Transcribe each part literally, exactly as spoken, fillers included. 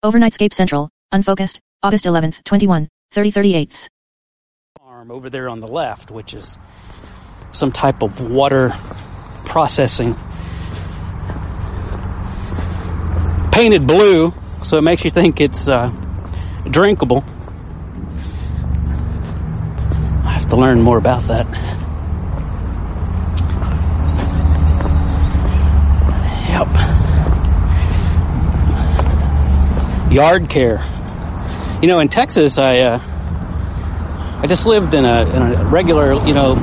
Overnightscape Central, unfocused, August eleventh, twenty-one, thirty thirty-eighths. Farm over there on the left, which is some type of water processing. Painted blue, so it makes you think it's uh, drinkable. I have to learn more about that. Yep. Yard care. You know, in Texas, I uh, I just lived in a in a regular, you know,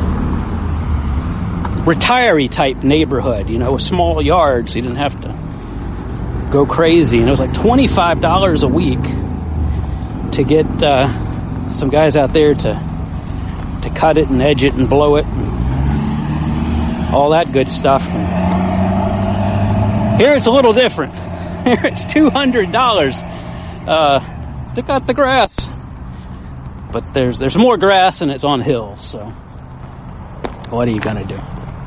retiree type neighborhood. You know, with small yards, you didn't have to go crazy, and it was like twenty-five dollars a week to get uh, some guys out there to to cut it and edge it and blow it and all that good stuff. And here it's a little different. Here it's two hundred dollars uh, to cut the grass, but there's there's more grass and it's on hills. So what are you gonna do?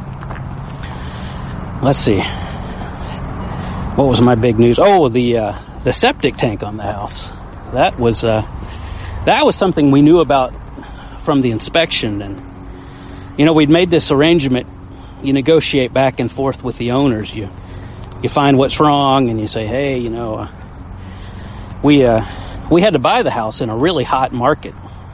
Let's see. What was my big news? Oh, the uh, the septic tank on the house. That was uh, that was something we knew about from the inspection, and you know, we'd made this arrangement. You negotiate back and forth with the owners. You you find what's wrong, and you say, hey, you know, uh, we uh, we had to buy the house in a really hot market.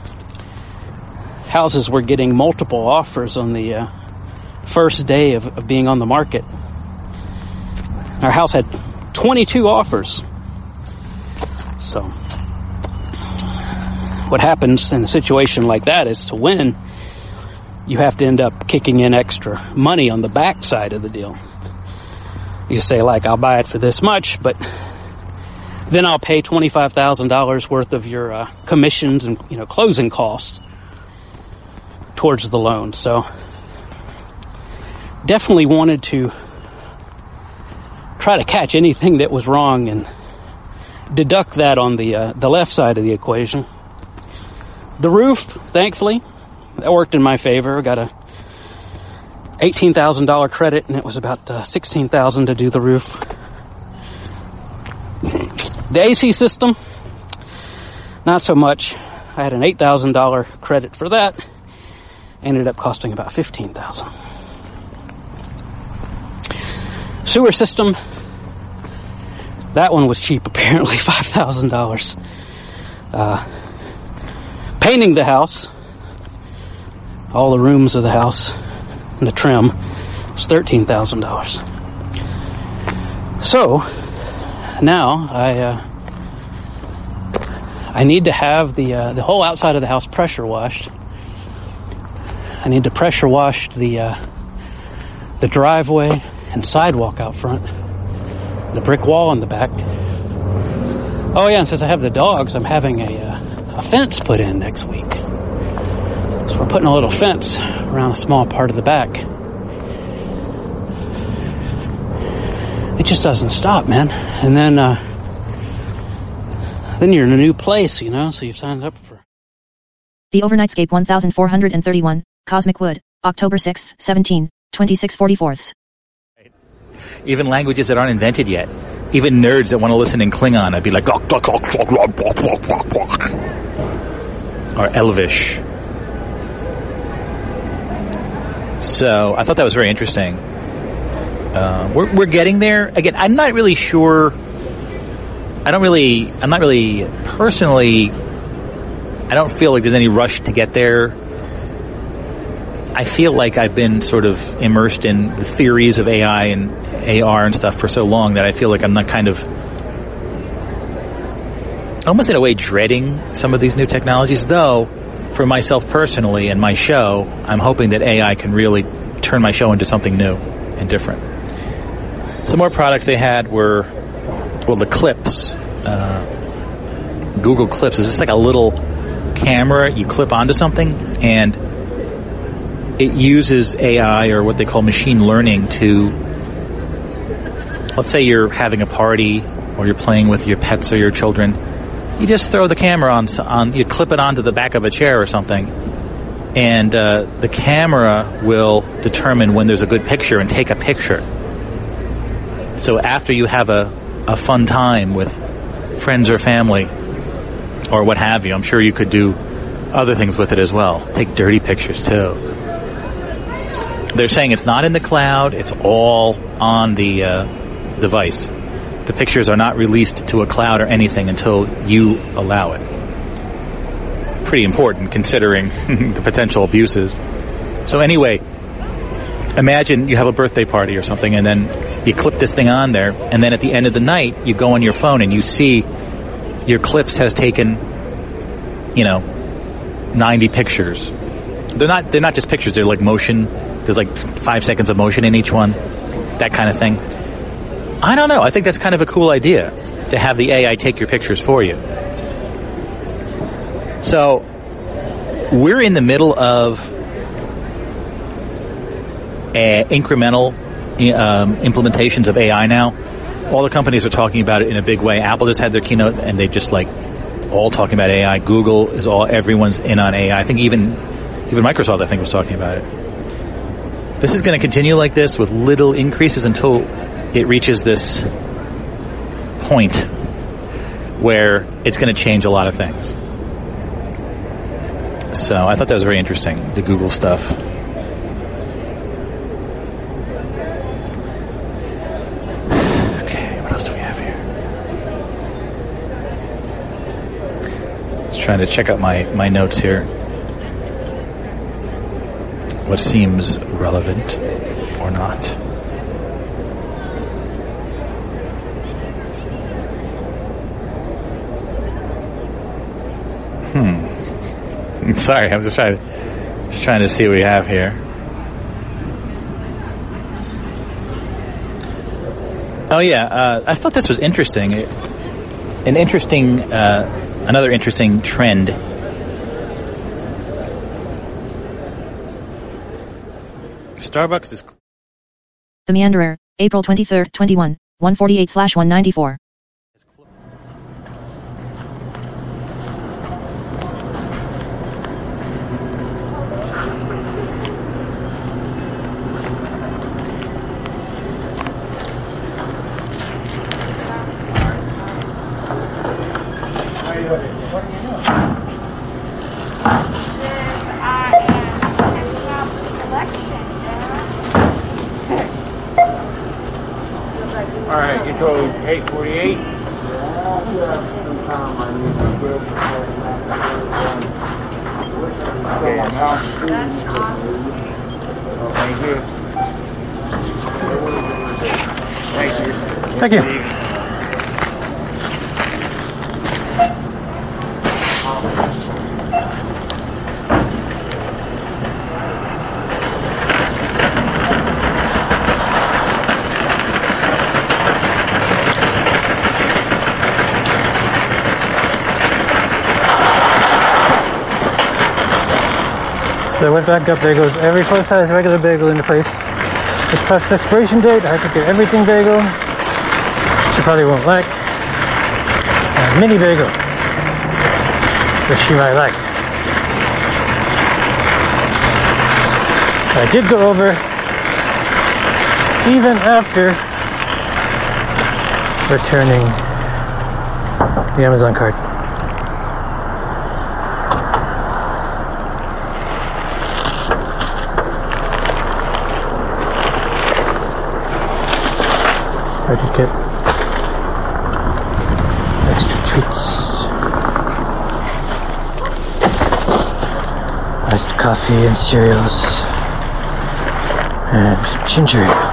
Houses were getting multiple offers on the uh, first day of, of being on the market. Our house had twenty-two offers. So what happens in a situation like that is, to win, you have to end up kicking in extra money on the back side of the deal. You say, like, I'll buy it for this much, but then I'll pay twenty-five thousand dollars worth of your uh, commissions and, you know, closing costs towards the loan. So definitely wanted to try to catch anything that was wrong and deduct that on the uh, the left side of the equation. The roof, thankfully, that worked in my favor. I got a eighteen thousand dollars credit, and it was about uh, sixteen thousand dollars to do the roof. The A C system, not so much. I had an eight thousand dollars credit for that. Ended up costing about fifteen thousand dollars. Sewer system, that one was cheap, apparently, five thousand dollars. Uh, painting the house, all the rooms of the house, and the trim, was thirteen thousand dollars. So, now, I, uh, I need to have the, uh, the whole outside of the house pressure washed. I need to pressure wash the, uh, the driveway and sidewalk out front, the brick wall in the back. Oh yeah, and since I have the dogs, I'm having a, uh, a fence put in next week. So we're putting a little fence around a small part of the back. It just doesn't stop, man. And then, uh, then you're in a new place, you know, so you've signed up for. The Overnightscape one thousand four hundred thirty-one, Cosmic Wood, October sixth, seventeen, twenty-six forty-fourths. Even languages that aren't invented yet. Even nerds that want to listen in Klingon, I'd be like, or Elvish. So I thought that was very interesting. Uh, we're we're getting there. Again, I'm not really sure. I don't really. I'm not really personally. I don't feel like there's any rush to get there. I feel like I've been sort of immersed in the theories of A I and A R and stuff for so long that I feel like I'm not kind of, almost in a way, dreading some of these new technologies. Though, for myself personally and my show, I'm hoping that A I can really turn my show into something new and different. Some more products they had were, well, the Clips. Uh, Google Clips is just like a little camera you clip onto something, and it uses A I, or what they call machine learning, to, let's say you're having a party or you're playing with your pets or your children. You just throw the camera on, on you clip it onto the back of a chair or something, and uh, the camera will determine when there's a good picture and take a picture. So after you have a, a fun time with friends or family or what have you. I'm sure you could do other things with it as well. Take dirty pictures too. They're saying it's not in the cloud. It's all on the uh, device. The pictures are not released to a cloud or anything until you allow it. Pretty important considering the potential abuses. So anyway, imagine you have a birthday party or something, and then you clip this thing on there, and then at the end of the night, you go on your phone and you see your clips has taken, you know, ninety pictures. They're not they're not just pictures, they're like motion. There's like five seconds of motion in each one. That kind of thing. I don't know. I think that's kind of a cool idea, to have the A I take your pictures for you. So, we're in the middle of uh, incremental um, implementations of A I now. All the companies are talking about it in a big way. Apple just had their keynote, and they just like all talking about A I. Google is all, everyone's in on A I. I think even even Microsoft, I think, was talking about it. This is going to continue like this with little increases until it reaches this point where it's going to change a lot of things. So I thought that was very interesting, the Google stuff. Okay, what else do we have here? Just trying to check out my, my notes here. What seems relevant or not. Hmm. Sorry, I'm just trying to just trying to see what we have here. Oh yeah, uh, I thought this was interesting. An interesting, uh, another interesting trend. Starbucks is. The Meanderer, April twenty-third, twenty-one, one forty-eight slash one ninety-four. Alright, you chose eight forty-eight. Okay, now. Thank you. Thank you. Thank you. So I went back up, there goes every full-size regular bagel into place. It's past the expiration date, I have to get everything bagel. She probably won't like. A mini bagel, which she might like. I did go over, even after returning the Amazon card. I did get extra treats, iced coffee and cereals, and ginger ale.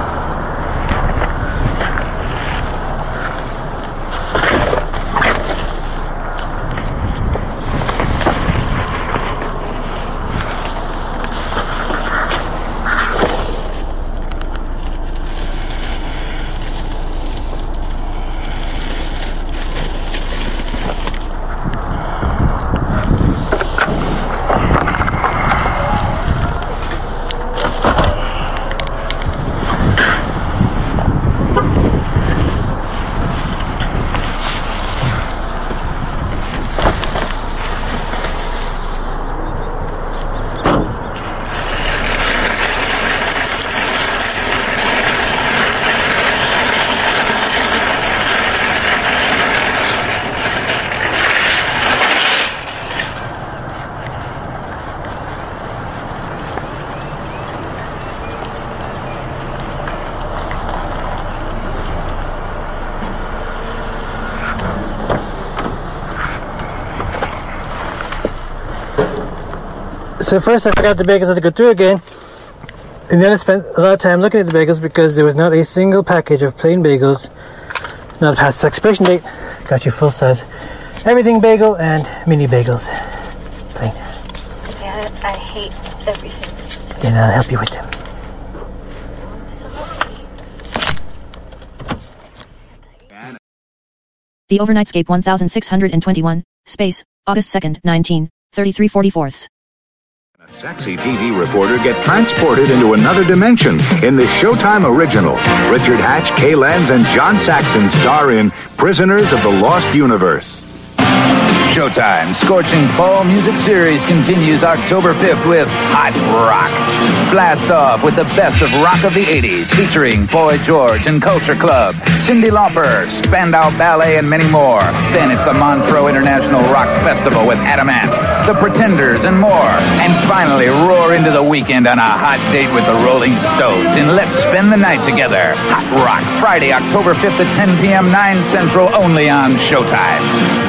So first I forgot the bagels had to go through again. And then I spent a lot of time looking at the bagels because there was not a single package of plain bagels not past the expiration date. Got you full size everything bagel and mini bagels. Plain. Yeah, I hate everything. And I'll help you with them. The Overnightscape one thousand six hundred twenty-one, space, August second, nineteen thirty-three forty-fourths. A sexy T V reporter get transported into another dimension in this Showtime original. Richard Hatch, Kay Lenz, and John Saxon star in Prisoners of the Lost Universe. Showtime Scorching Fall Music Series continues October fifth with Hot Rock. Blast off with the best of rock of the eighties, featuring Boy George and Culture Club, Cyndi Lauper, Spandau Ballet, and many more. Then it's the Montreux International Rock Festival with Adamant, The Pretenders, and more. And finally, roar into the weekend on a hot date with the Rolling Stones and let's spend the night together. Hot Rock, Friday, October fifth at ten p.m., nine Central, only on Showtime.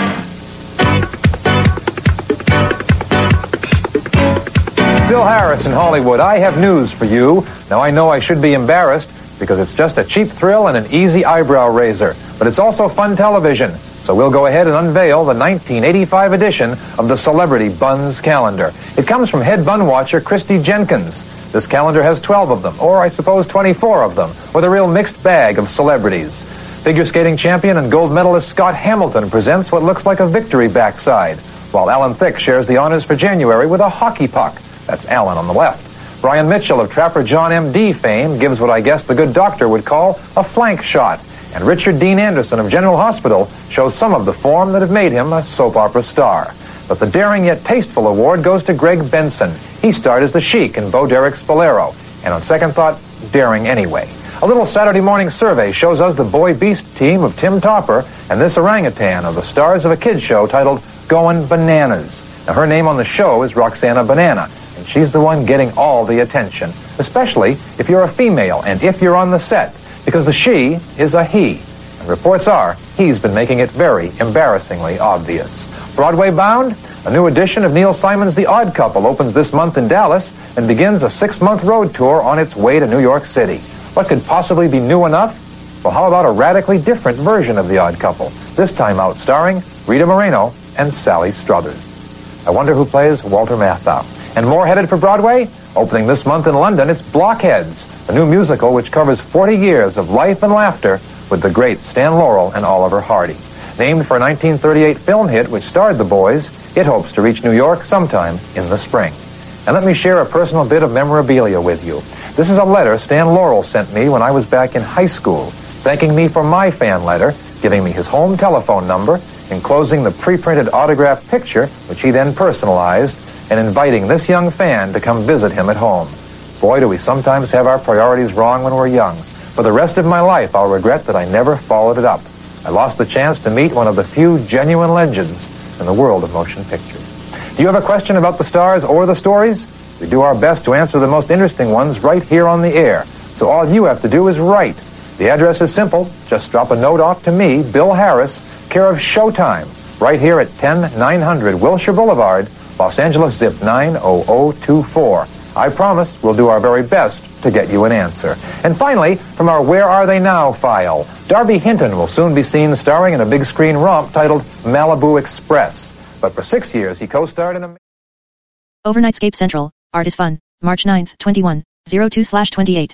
Bill Harris in Hollywood. I have news for you. Now, I know I should be embarrassed because it's just a cheap thrill and an easy eyebrow raiser, but it's also fun television. So we'll go ahead and unveil the nineteen eighty-five edition of the Celebrity Buns Calendar. It comes from head bun watcher Christy Jenkins. This calendar has twelve of them, or I suppose twenty-four of them, with a real mixed bag of celebrities. Figure skating champion and gold medalist Scott Hamilton presents what looks like a victory backside, while Alan Thicke shares the honors for January with a hockey puck. That's Alan on the left. Brian Mitchell of Trapper John M D fame gives what I guess the good doctor would call a flank shot. And Richard Dean Anderson of General Hospital shows some of the form that have made him a soap opera star. But the daring yet tasteful award goes to Greg Benson. He starred as the Sheik in Bo Derek's Bolero. And on second thought, daring anyway. A little Saturday morning survey shows us the Boy Beast team of Tim Topper and this orangutan are the stars of a kids show titled Goin' Bananas. Now, her name on the show is Roxana Banana. And she's the one getting all the attention, especially if you're a female and if you're on the set, because the she is a he. And reports are he's been making it very embarrassingly obvious. Broadway bound, a new edition of Neil Simon's The Odd Couple opens this month in Dallas and begins a six-month road tour on its way to New York City. What could possibly be new enough? Well, how about a radically different version of The Odd Couple, this time out starring Rita Moreno and Sally Struthers. I wonder who plays Walter Matthau. And more headed for Broadway? Opening this month in London, it's Blockheads, a new musical which covers forty years of life and laughter with the great Stan Laurel and Oliver Hardy. Named for a nineteen thirty-eight film hit which starred the boys, it hopes to reach New York sometime in the spring. And let me share a personal bit of memorabilia with you. This is a letter Stan Laurel sent me when I was back in high school, thanking me for my fan letter, giving me his home telephone number, enclosing the pre-printed autographed picture, which he then personalized, and inviting this young fan to come visit him at home. Boy, do we sometimes have our priorities wrong when we're young. For the rest of my life, I'll regret that I never followed it up. I lost the chance to meet one of the few genuine legends in the world of motion pictures. Do you have a question about the stars or the stories? We do our best to answer the most interesting ones right here on the air. So all you have to do is write. The address is simple. Just drop a note off to me, Bill Harris, care of Showtime, right here at ten nine hundred Wilshire Boulevard, Los Angeles, zip nine oh oh two four. I promise we'll do our very best to get you an answer. And finally, from our Where Are They Now file, Darby Hinton will soon be seen starring in a big screen romp titled Malibu Express. But for six years, he co-starred in a... Overnightscape Central, Art is Fun, March ninth, twenty-one oh two slash twenty-eight.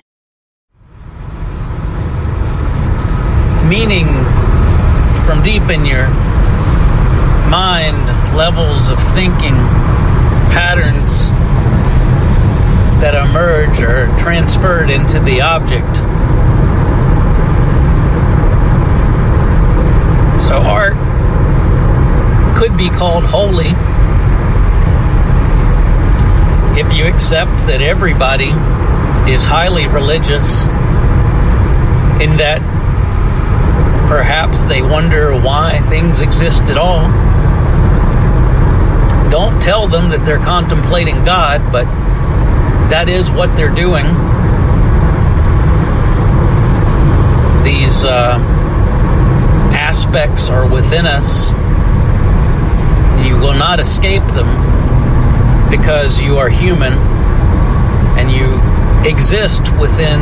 Meaning from deep in your mind, levels of thinking, patterns that emerge or transferred into the object. So art could be called holy if you accept that everybody is highly religious, in that perhaps they wonder why things exist at all. Don't tell them that they're contemplating God, but that is what they're doing. These uh, aspects are within us. You will not escape them. because you are human and you exist within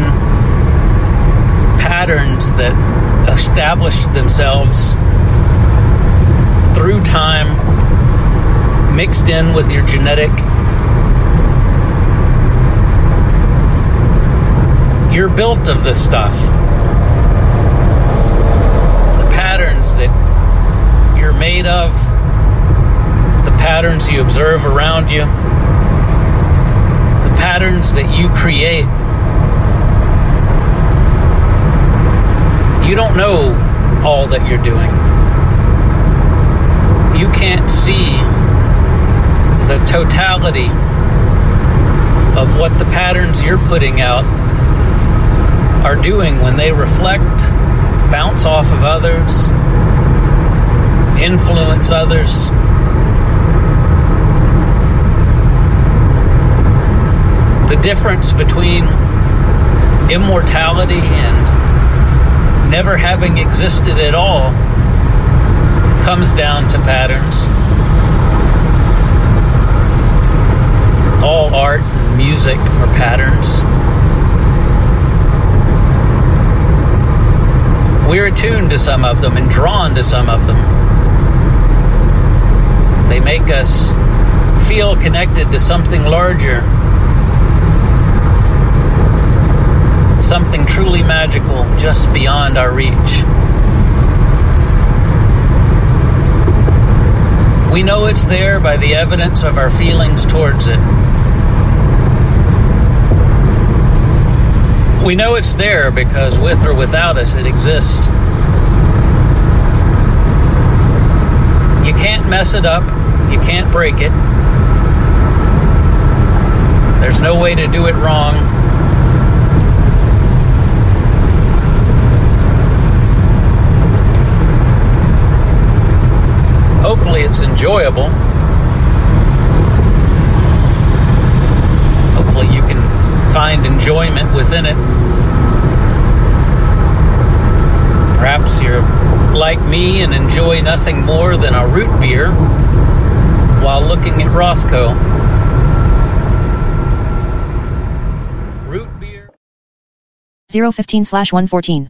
patterns that established themselves through time, mixed in with your genetic. You're built of this stuff. The patterns that you're made of, the patterns you observe around you, the patterns that you create. You don't know all that you're doing. You can't see the totality of what the patterns you're putting out are doing when they reflect, bounce off of others, influence others. The difference between immortality and never having existed at all comes down to patterns. All art and music are patterns. We're attuned to some of them and drawn to some of them. They make us feel connected to something larger, something truly magical just beyond our reach. We know it's there by the evidence of our feelings towards it. We know it's there because with or without us it exists. You can't mess it up. You can't break it. There's no way to do it wrong. Hopefully it's enjoyable. Hopefully you can find enjoyment within it. Perhaps you're like me and enjoy nothing more than a root beer while looking at Rothko. Root beer. zero fifteen slash one fourteen.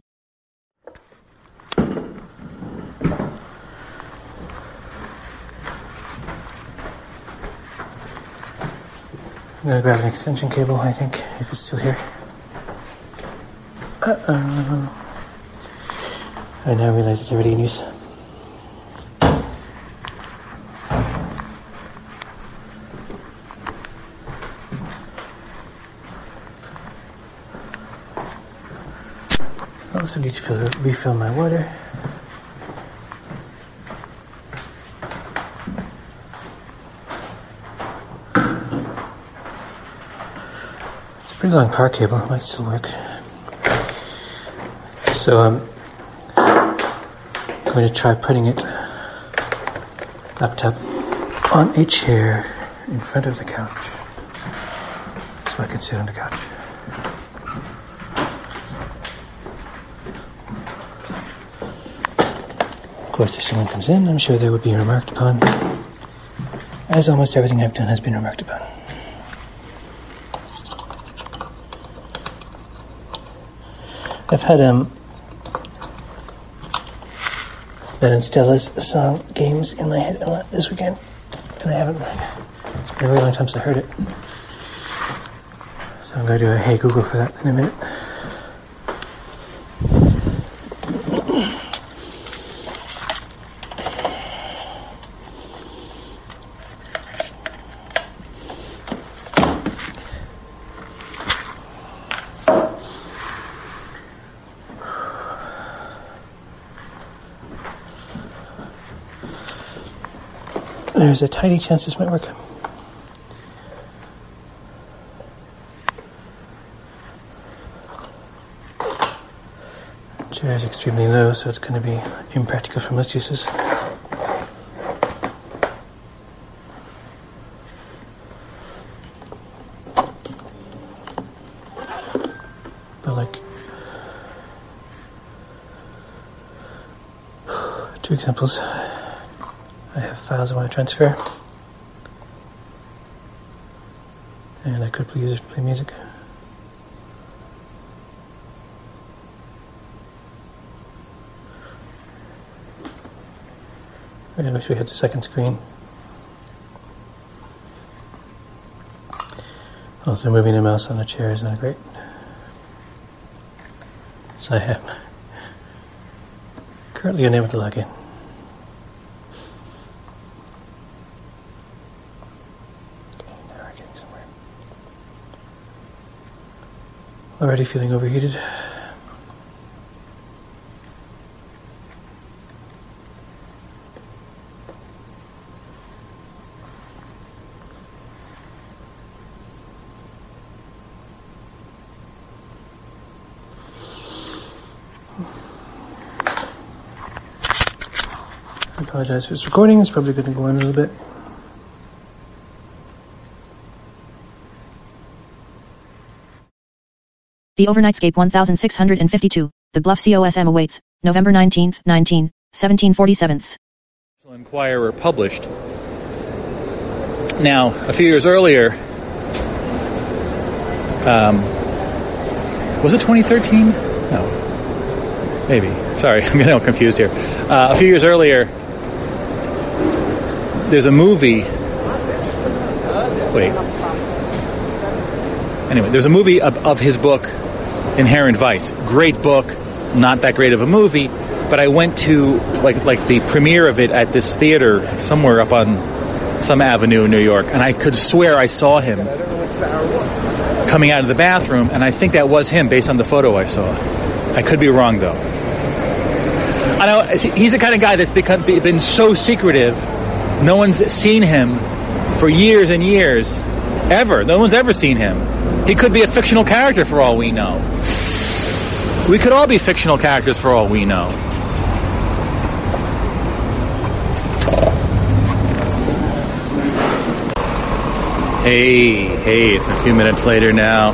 I'm gonna grab an extension cable, I think, if it's still here. Uh-oh. I now realize it's already in use. I also need to fill, refill my water. It's a pretty long power cable, it might still work. So, um, I'm going to try putting it, laptop, on a chair in front of the couch, so I can sit on the couch. Of course, if someone comes in, I'm sure they would be remarked upon, as almost everything I've done has been remarked upon. I've had, um, that Stella's song Games in my head a lot this weekend, and I haven't, it's been a really long time since I heard it. So I'm going to do a Hey Google for that in a minute. There's a tiny chance this might work. Chair is extremely low, so it's going to be impractical for most uses. But like, two examples. I have files I want to transfer. And I could please play music. I wish we had the second screen. Also, moving the mouse on a chair is not great. So I am currently unable to log in. Okay, now we're getting somewhere. Already feeling overheated. I apologize for this recording. It's probably going to go on a little bit. The Overnightscape one thousand six hundred fifty-two, The Bluff C O S M awaits, November nineteenth, nineteen, seventeen forty-seven. Inquirer published. Now, a few years earlier, um, was it twenty thirteen? No. Maybe. Sorry, I'm getting all confused here. Uh, a few years earlier, there's a movie. Wait. Anyway, there's a movie of, of his book, Inherent Vice. Great book, not that great of a movie, but I went to like like the premiere of it at this theater somewhere up on some avenue in New York, and I could swear I saw him coming out of the bathroom, and I think that was him based on the photo I saw. I could be wrong, though. I know he's the kind of guy that's become, been so secretive. No one's seen him for years and years. Ever. No one's ever seen him. He could be a fictional character for all we know. We could all be fictional characters for all we know. Hey, hey, it's a few minutes later now.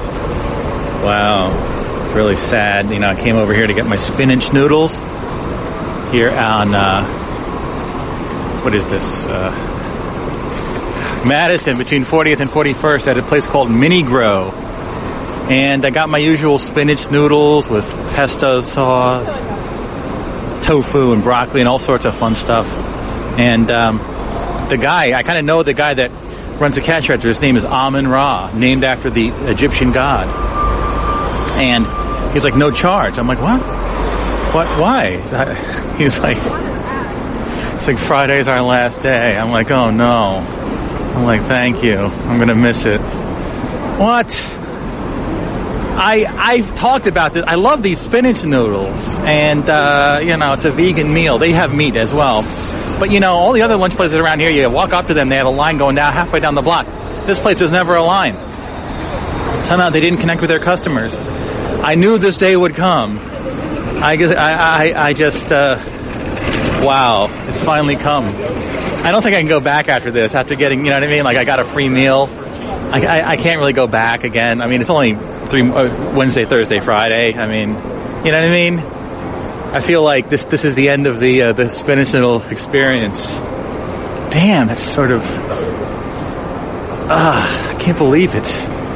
Wow. Really sad. You know, I came over here to get my spinach noodles here on, uh, what is this? Uh, Madison, between fortieth and forty-first, at a place called Mini Grow. And I got my usual spinach noodles with pesto sauce, tofu and broccoli and all sorts of fun stuff. And um, the guy, I kind of know the guy that runs the cash register. His name is Amun-Ra, named after the Egyptian god. And he's like, no charge. I'm like, what? What? Why? He's like, it's like Friday's our last day. I'm like, oh no. I'm like, thank you. I'm going to miss it. What? I, I've talked about this. I love these spinach noodles. And, uh, you know, it's a vegan meal. They have meat as well. But, you know, all the other lunch places around here, you walk up to them, they have a line going down halfway down the block. This place, there's never a line. Somehow they didn't connect with their customers. I knew this day would come. I guess, I, I, I just, uh, wow, it's finally come. I don't think I can go back after this, after getting, you know what I mean? Like, I got a free meal. I, I, I can't really go back again. I mean, it's only three uh, Wednesday, Thursday, Friday. I mean, you know what I mean? I feel like this this is the end of the uh, the spinach noodle experience. Damn, that's sort of... Ah, I can't believe it.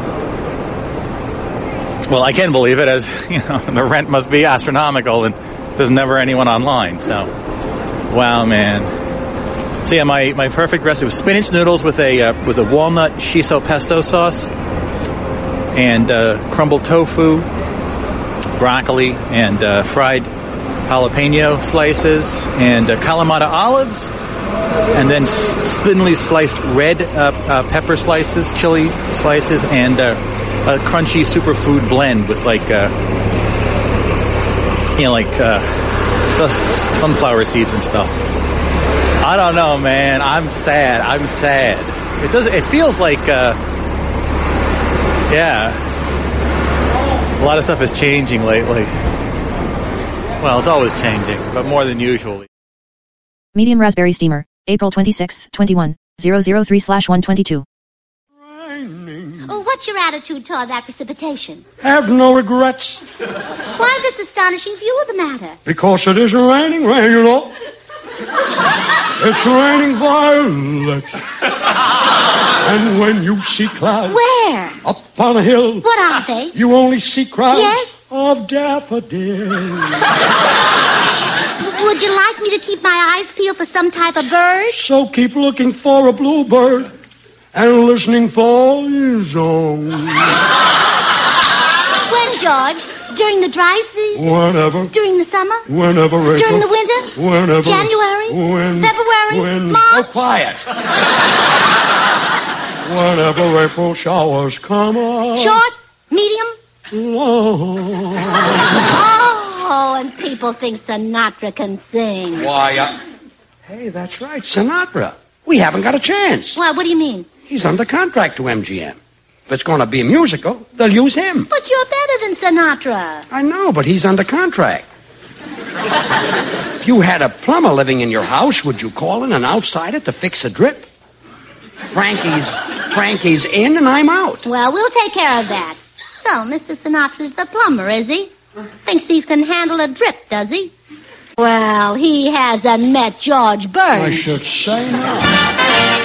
Well, I can believe it, as, you know, the rent must be astronomical and there's never anyone online, so... Wow, man. So yeah, my, my perfect recipe was spinach noodles with a uh, with a walnut shiso pesto sauce and uh, crumbled tofu, broccoli, and uh, fried jalapeno slices, and uh, Kalamata olives, and then s- thinly sliced red uh, uh, pepper slices, chili slices, and uh, a crunchy superfood blend with like uh, you know like uh, s- sunflower seeds and stuff. I don't know, man. I'm sad. I'm sad. It does. It feels like, uh, yeah, a lot of stuff is changing lately. Well, it's always changing, but more than usual. Medium raspberry steamer, April twenty-sixth, twenty-one, zero zero three slash one twenty-two. Oh, what's your attitude toward that precipitation? Have no regrets. Why this astonishing view of the matter? Because it isn't raining rain, you know. It's raining violets. And when you see clouds Where? up on a hill, What are they? you only see crowds Yes? of daffodils. Would you like me to keep my eyes peeled for some type of bird? So keep looking for a bluebird and listening for his song. When, George? During the dry season? Whenever. During the summer? Whenever, Rachel. During the winter? Whenever. January? When. February? When. March? Oh, quiet. Whenever April showers come up. Short? Medium? Long. Oh, and people think Sinatra can sing. Why, uh... Hey, that's right, Sinatra. We haven't got a chance. Why, what do you mean? He's under contract to M G M. If it's going to be a musical, they'll use him. But you're better than Sinatra. I know, but he's under contract. If you had a plumber living in your house, would you call in an outsider to fix a drip? Frankie's, Frankie's in and I'm out. Well, we'll take care of that. So, Mister Sinatra's the plumber, is he? Thinks he can handle a drip, does he? Well, he hasn't met George Burns. I should say not.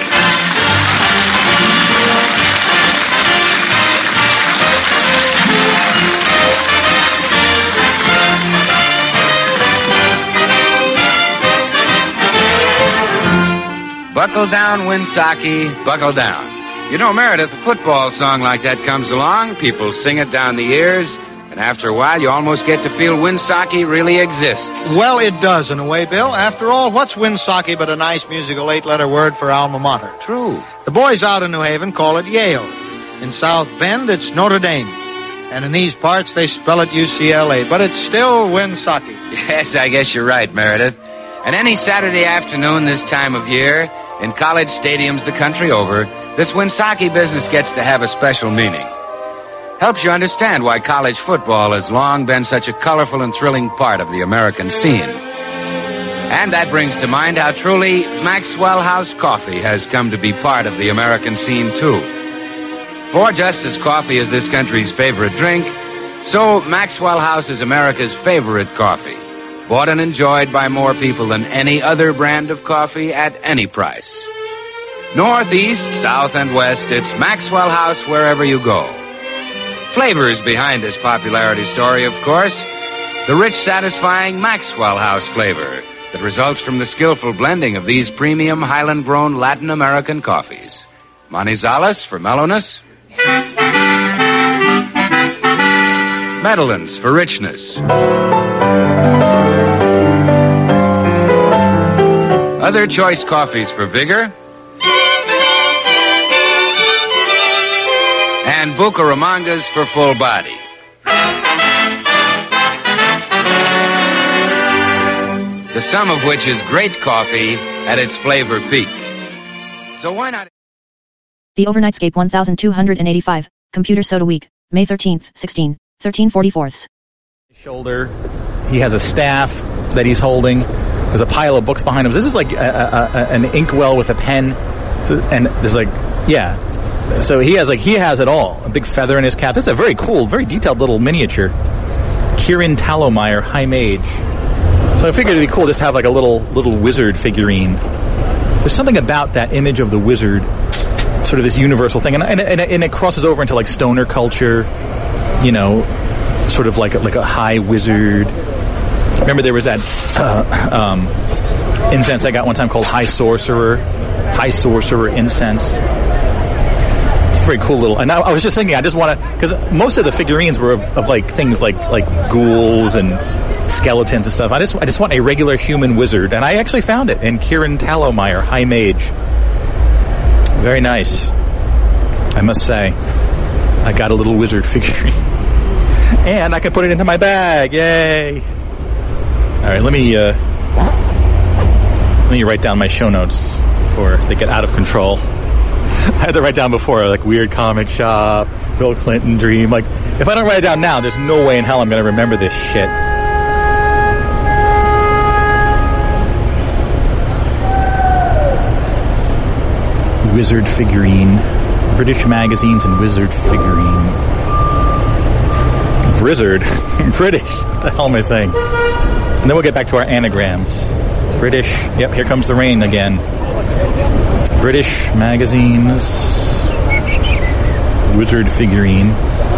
Buckle down, Winsaki, buckle down. You know, Meredith, a football song like that comes along, people sing it down the ears, and after a while you almost get to feel Winsaki really exists. Well, it does in a way, Bill. After all, what's Winsaki but a nice musical eight-letter word for alma mater? True. The boys out in New Haven call it Yale. In South Bend, it's Notre Dame. And in these parts, they spell it U C L A. But it's still Winsaki. Yes, I guess you're right, Meredith. And any Saturday afternoon this time of year, in college stadiums the country over, this Winsaki business gets to have a special meaning. Helps you understand why college football has long been such a colorful and thrilling part of the American scene. And that brings to mind how truly Maxwell House Coffee has come to be part of the American scene, too. For just as coffee is this country's favorite drink, so Maxwell House is America's favorite coffee. Bought and enjoyed by more people than any other brand of coffee at any price. Northeast, south, and west, it's Maxwell House wherever you go. Flavors behind this popularity story, of course. The rich, satisfying Maxwell House flavor that results from the skillful blending of these premium Highland-grown Latin American coffees. Manizales for mellowness. Medellins for richness. Other choice coffees for vigor. And Bucaramangas for full body. The sum of which is great coffee at its flavor peak. So why not? The Overnightscape twelve eighty-five, Computer Soda Week, May thirteenth, sixteen, thirteen forty-fourths. Shoulder. He has a staff that he's holding. There's a pile of books behind him. This is like a, a, a, an inkwell with a pen, and there's like, yeah. So he has like he has it all. A big feather in his cap. This is a very cool, very detailed little miniature. Kieran Tallomeyer, High Mage. So I figured it'd be cool just to have like a little little wizard figurine. There's something about that image of the wizard, sort of this universal thing, and and, and, and it crosses over into like stoner culture. You know, sort of like a, like a high wizard. Remember there was that uh, um, incense I got one time called High Sorcerer, High Sorcerer incense. It's a very cool little. And I, I was just thinking, I just want to, because most of the figurines were of, of like things like like ghouls and skeletons and stuff. I just I just want a regular human wizard, and I actually found it in Kieran Tallomeyer, High Mage. Very nice, I must say. I got a little wizard figurine, and I can put it into my bag. Yay! All right, let me uh, let me write down my show notes before they get out of control. I had to write down before, like weird comic shop, Bill Clinton dream. Like, if I don't write it down now, there's no way in hell I'm going to remember this shit. Wizard figurine, British magazines and wizard figurine. Blizzard, British. What the hell am I saying? And then we'll get back to our anagrams. British, yep, here comes the rain again. British magazines. wizard figurine.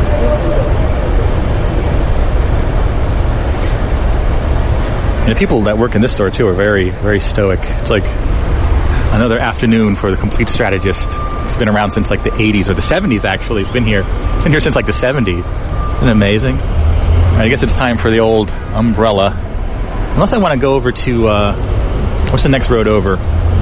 And the people that work in this store, too, are very, very stoic. It's like another afternoon for the complete strategist. It's been around since like the eighties or the seventies, actually. It's been here. It's been here since like the seventies. Isn't it amazing? All right, I guess it's time for the old umbrella. Unless I want to go over to, uh, what's the next road over?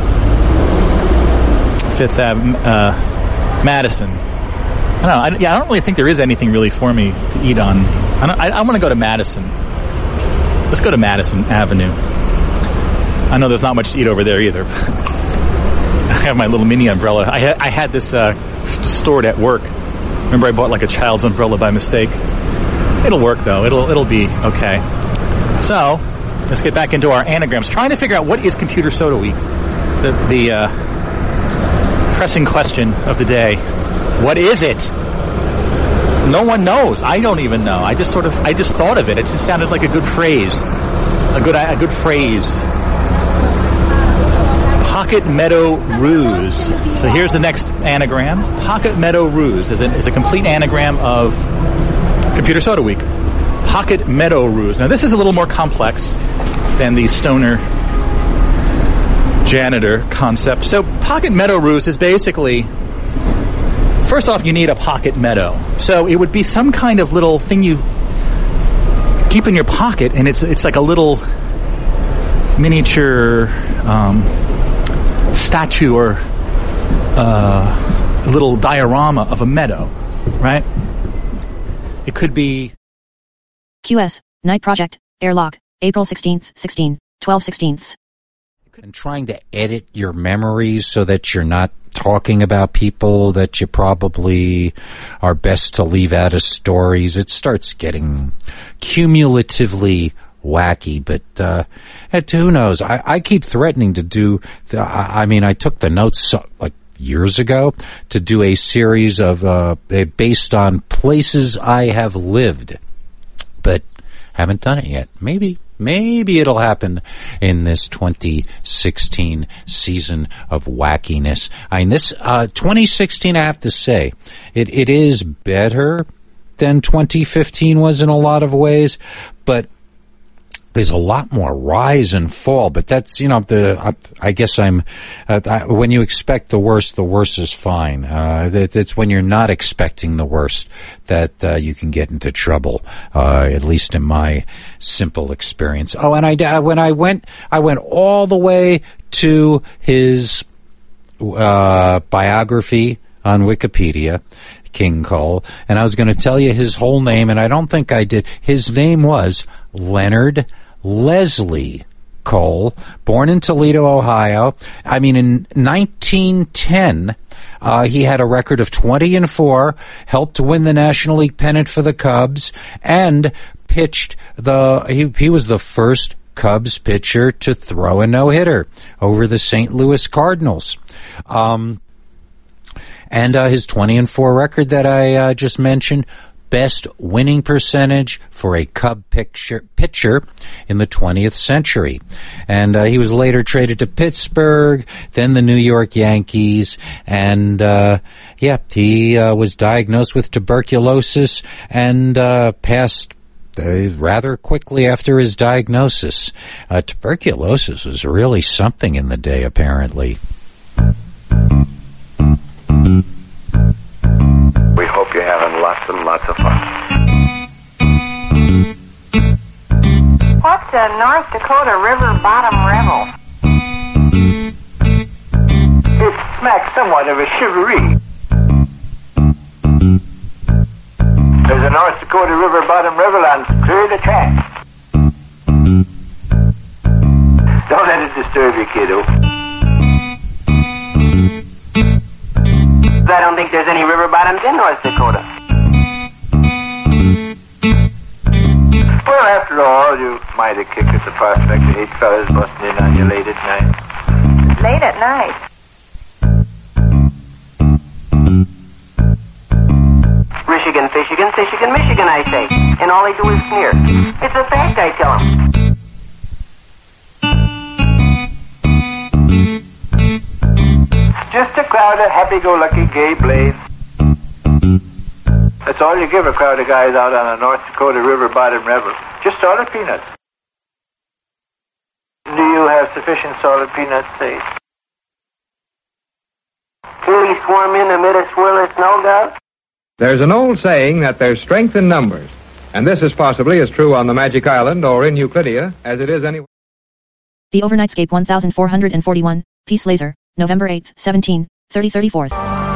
Fifth Avenue, uh, Madison. I don't know. I, yeah, I don't really think there is anything really for me to eat on. I, don't, I, I want to go to Madison. Let's go to Madison Avenue. I know there's not much to eat over there either. I have my little mini umbrella. I had, I had this uh, st- stored at work. Remember, I bought like a child's umbrella by mistake. It'll work though. It'll it'll be okay. So let's get back into our anagrams. Trying to figure out what is Computer Soda Week. The the uh, pressing question of the day: what is it? No one knows. I don't even know. I just sort of I just thought of it. It just sounded like a good phrase. A good a good phrase. Pocket Meadow Ruse. So here's the next anagram. Pocket Meadow Ruse is a, is a complete anagram of Computer Soda Week. Pocket Meadow Ruse. Now this is a little more complex than the stoner janitor concept. So Pocket Meadow Ruse is basically, first off, you need a pocket meadow. So it would be some kind of little thing you keep in your pocket, and it's it's like a little miniature um, statue or uh, a little diorama of a meadow, right? It could be Q S, Night Project, Airlock, April sixteenth, sixteen, twelve sixteenths. And trying to edit your memories so that you're not talking about people that you probably are best to leave out of stories. It starts getting cumulatively wacky, but uh, who knows? I, I keep threatening to do, the, I, I mean, I took the notes so, like years ago to do a series of, uh, based on places I have lived, but haven't done it yet. Maybe. Maybe it'll happen in this twenty sixteen season of wackiness. I mean, this uh, twenty sixteen, I have to say, it, it is better than twenty fifteen was in a lot of ways, but there's a lot more rise and fall. But that's, you know, the I, I guess I'm uh, I, when you expect the worst, the worst is fine. Uh, it, it's when you're not expecting the worst that uh, you can get into trouble. Uh, at least in my simple experience. Oh, and I when I went, I went all the way to his uh, biography on Wikipedia, King Cole, and I was going to tell you his whole name, and I don't think I did. His name was Leonard Leslie Cole, born in Toledo, Ohio. I mean, in nineteen ten, uh, he had a record of twenty and four, helped to win the National League pennant for the Cubs, and pitched the, he, he was the first Cubs pitcher to throw a no-hitter over the Saint Louis Cardinals. Um, and, uh, his twenty and four record that I, uh, just mentioned, best winning percentage for a Cub pitcher, pitcher in the twentieth century. And uh, he was later traded to Pittsburgh, then the New York Yankees, and uh, yeah, he uh, was diagnosed with tuberculosis and uh, passed uh, rather quickly after his diagnosis. Uh, tuberculosis was really something in the day, apparently. We hope you're having lots and lots of fun. What's a North Dakota River Bottom Revel? It smacks somewhat of a shivaree. There's a North Dakota River Bottom Revel on Clear the Track. Don't let it disturb you, kiddo. I don't think there's any river bottoms in North Dakota. Well, after all, you might have kicked at the prospect of eight fellas busting in on you late at night. Late at night? Michigan, Michigan, Michigan, Michigan, I say. And all they do is sneer. It's a fact, I tell them. Just a crowd of happy-go-lucky gay blades. That's all you give a crowd of guys out on a North Dakota river bottom revel. Just salted peanuts. Do you have sufficient salted peanuts, say? Will he swarm in amid a swirl of snow, Gus? There's an old saying that there's strength in numbers, and this is possibly as true on the Magic Island or in Euclidia as it is anywhere. The Overnightscape one thousand four hundred forty-one, Peace Laser, November eighth, seventeen, thirty thirty-fourth.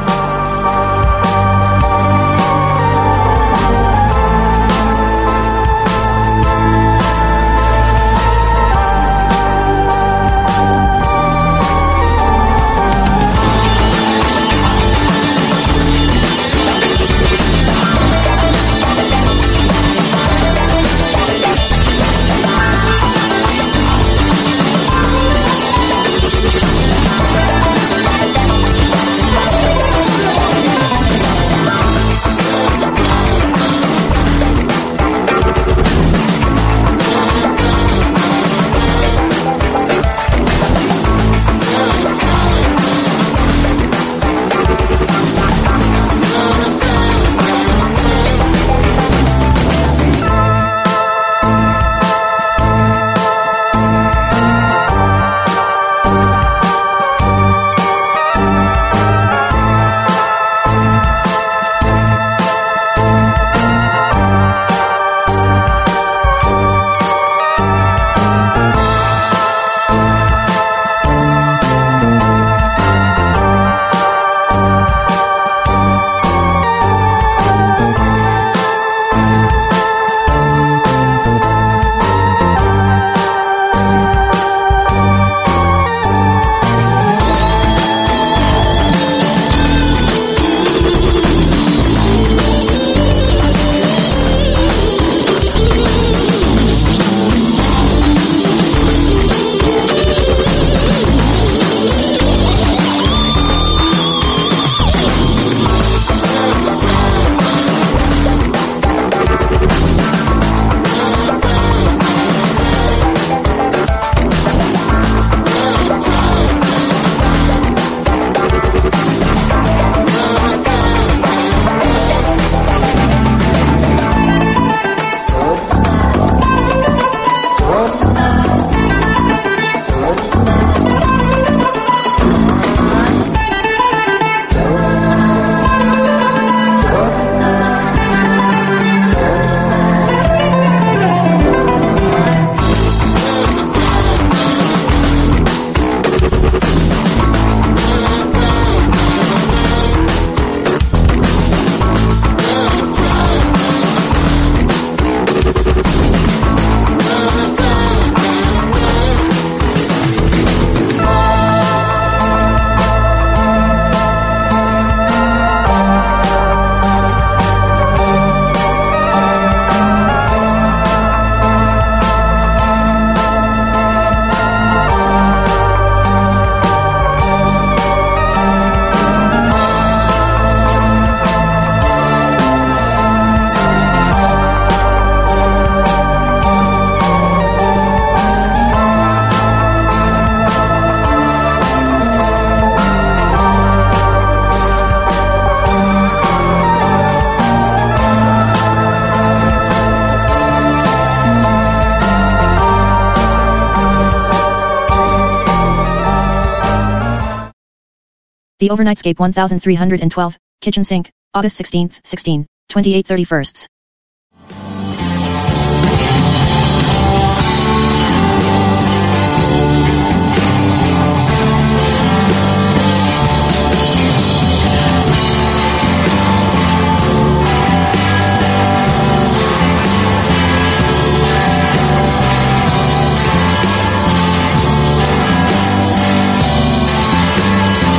The Overnightscape one thousand three hundred twelve, Kitchen Sink, August sixteenth, sixteen, twenty-eight thirty-first.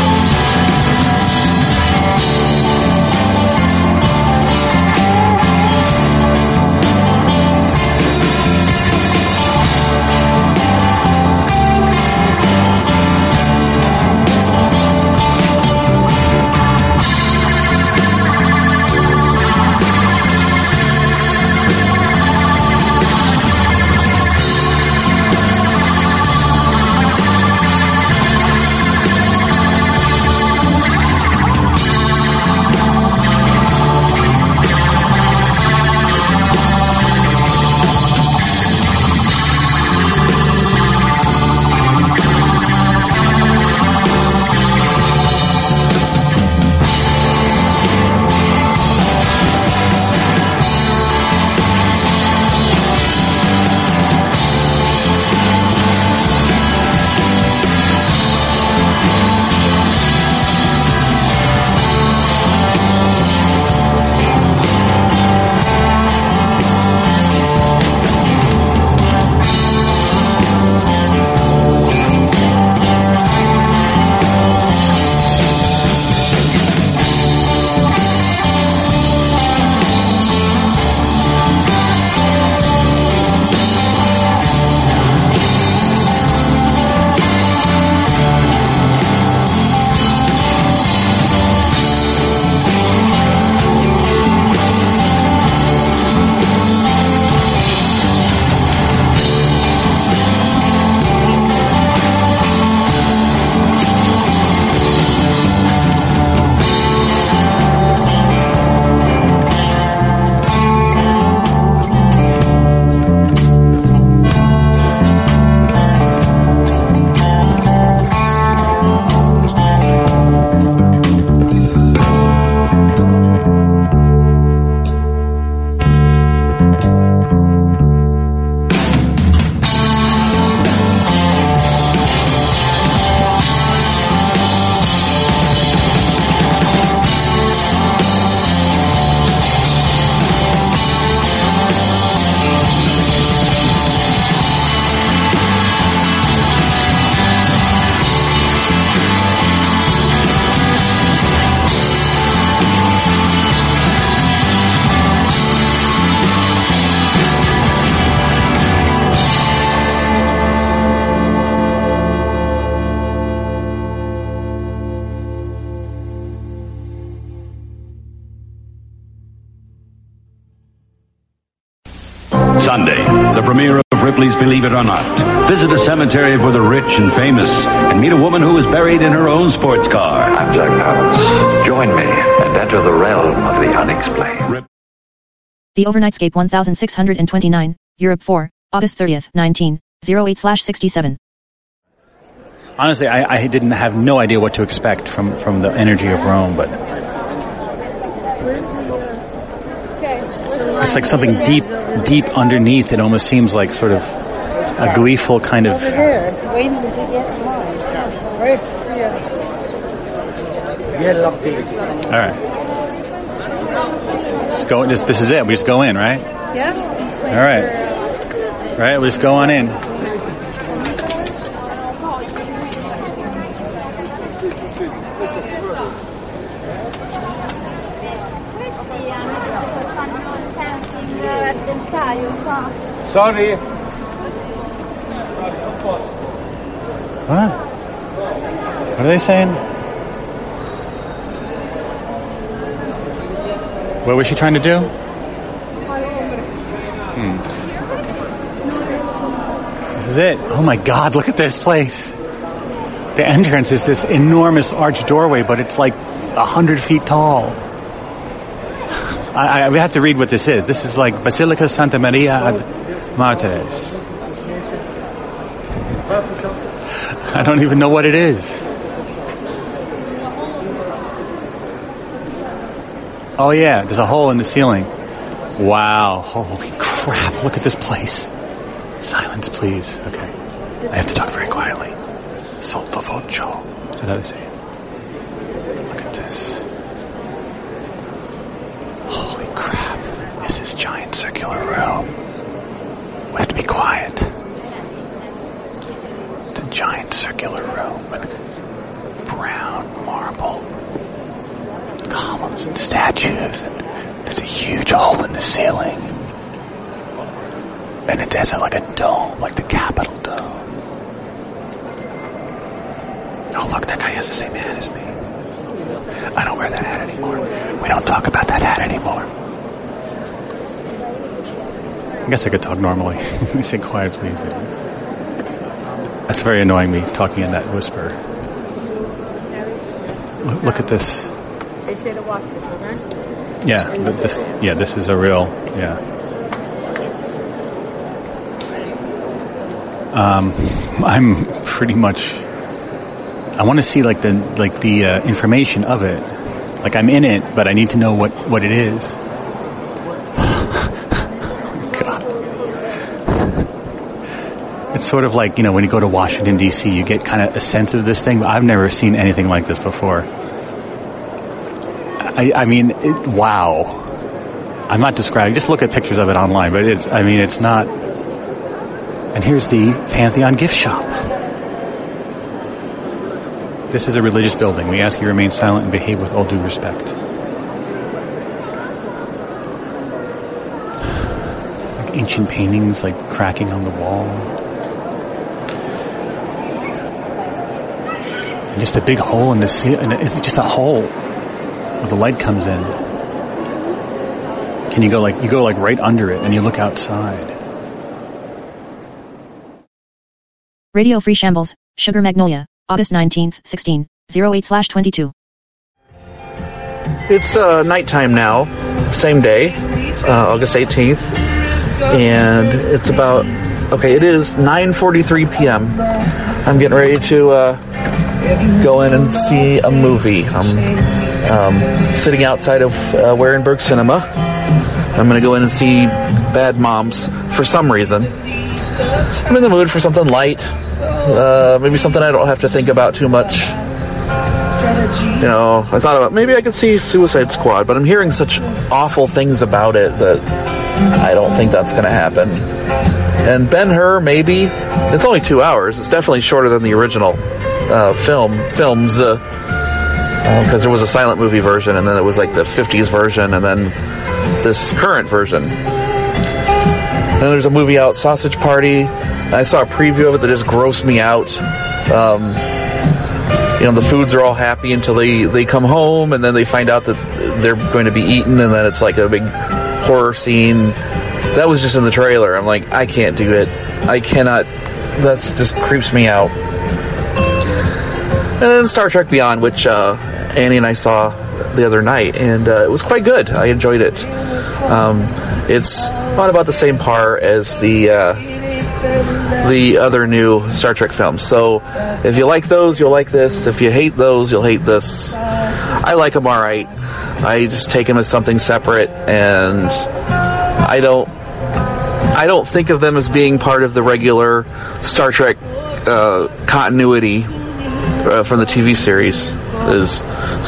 Thank you. Sunday, the premiere of Ripley's Believe It or Not. Visit a cemetery for the rich and famous and meet a woman who was buried in her own sports car. I'm Jack Palance. Join me and enter the realm of the unexplained. The Overnightscape one thousand six hundred twenty-nine, Europe four, August thirtieth, nineteen oh eight slash sixty-seven. Honestly, I, I didn't have no idea what to expect from, from the energy of Rome, but it's like something deep, deep underneath. It almost seems like sort of a gleeful kind of. Waiting to get mine. Right here. All right. Just go. Just this is it. We just go in, right? Yeah. All right. Right. We just go on in. Sorry. What? What are they saying? What was she trying to do? Hmm. This is it. Oh my God, look at this place. The entrance is this enormous arched doorway, but it's like a hundred feet tall. I, I we have to read what this is. This is like Basilica Santa Maria ad Martires. I don't even know what it is. Oh yeah, there's a hole in the ceiling. Wow, holy crap, look at this place. Silence, please. Okay. I have to talk very quietly. Sottovoce. Is that how they say it? Look at this. Holy crap. It's this giant circular room. We have to be quiet. It's a giant circular room with brown marble columns and statues, and there's a huge hole in the ceiling. And it has like a dome, like the Capitol dome. Oh look, that guy has the same hat as me. I don't wear that hat anymore. We don't talk about that hat anymore. I guess I could talk normally. Let me say quiet, please. That's very annoying, me talking in that whisper. Look, look at this. They say to watch this, okay? Yeah, th- this. Yeah, this is a real. Yeah. Um, I'm pretty much. I want to see like the like the uh, information of it. Like I'm in it, but I need to know what, what it is. God. It's sort of like, you know, when you go to Washington, D C, you get kind of a sense of this thing, but I've never seen anything like this before. I, I mean, it, wow. I'm not describing, just look at pictures of it online, but it's, I mean, it's not. And here's the Pantheon gift shop. This is a religious building. We ask you to remain silent and behave with all due respect. Like ancient paintings, like cracking on the wall. And just a big hole in the ceiling. It's just a hole where the light comes in. Can you go like, you go like right under it and you look outside. Radio Free Shambles, Sugar Magnolia, August nineteenth, sixteen oh eight slash twenty-two. It's uh, nighttime now, same day, uh, August eighteenth, and it's about, okay, it is nine forty-three p.m. I'm getting ready to uh, go in and see a movie. I'm um, sitting outside of uh, Warenberg Cinema. I'm going to go in and see Bad Moms for some reason. I'm in the mood for something light. Uh, maybe something I don't have to think about too much. You know, I thought about maybe I could see Suicide Squad, but I'm hearing such awful things about it that I don't think that's going to happen. And Ben-Hur, maybe. It's only two hours. It's definitely shorter than the original uh, film films, because uh, uh, there was a silent movie version, and then it was like the fifties version, and then this current version. And then there's a movie out, Sausage Party. I saw a preview of it that just grossed me out. Um, you know, the foods are all happy until they, they come home, and then they find out that they're going to be eaten, and then it's like a big horror scene. that was just in the trailer. I'm like, I can't do it. I cannot. That just creeps me out. And then Star Trek Beyond, which uh, Annie and I saw the other night, and uh, it was quite good. I enjoyed it. Um, it's not about the same par as the uh, the other new Star Trek films. So if you like those, you'll like this. If you hate those, you'll hate this. I like them all right. I just take them as something separate, and I don't I don't think of them as being part of the regular Star Trek uh, continuity uh, from the T V series. Is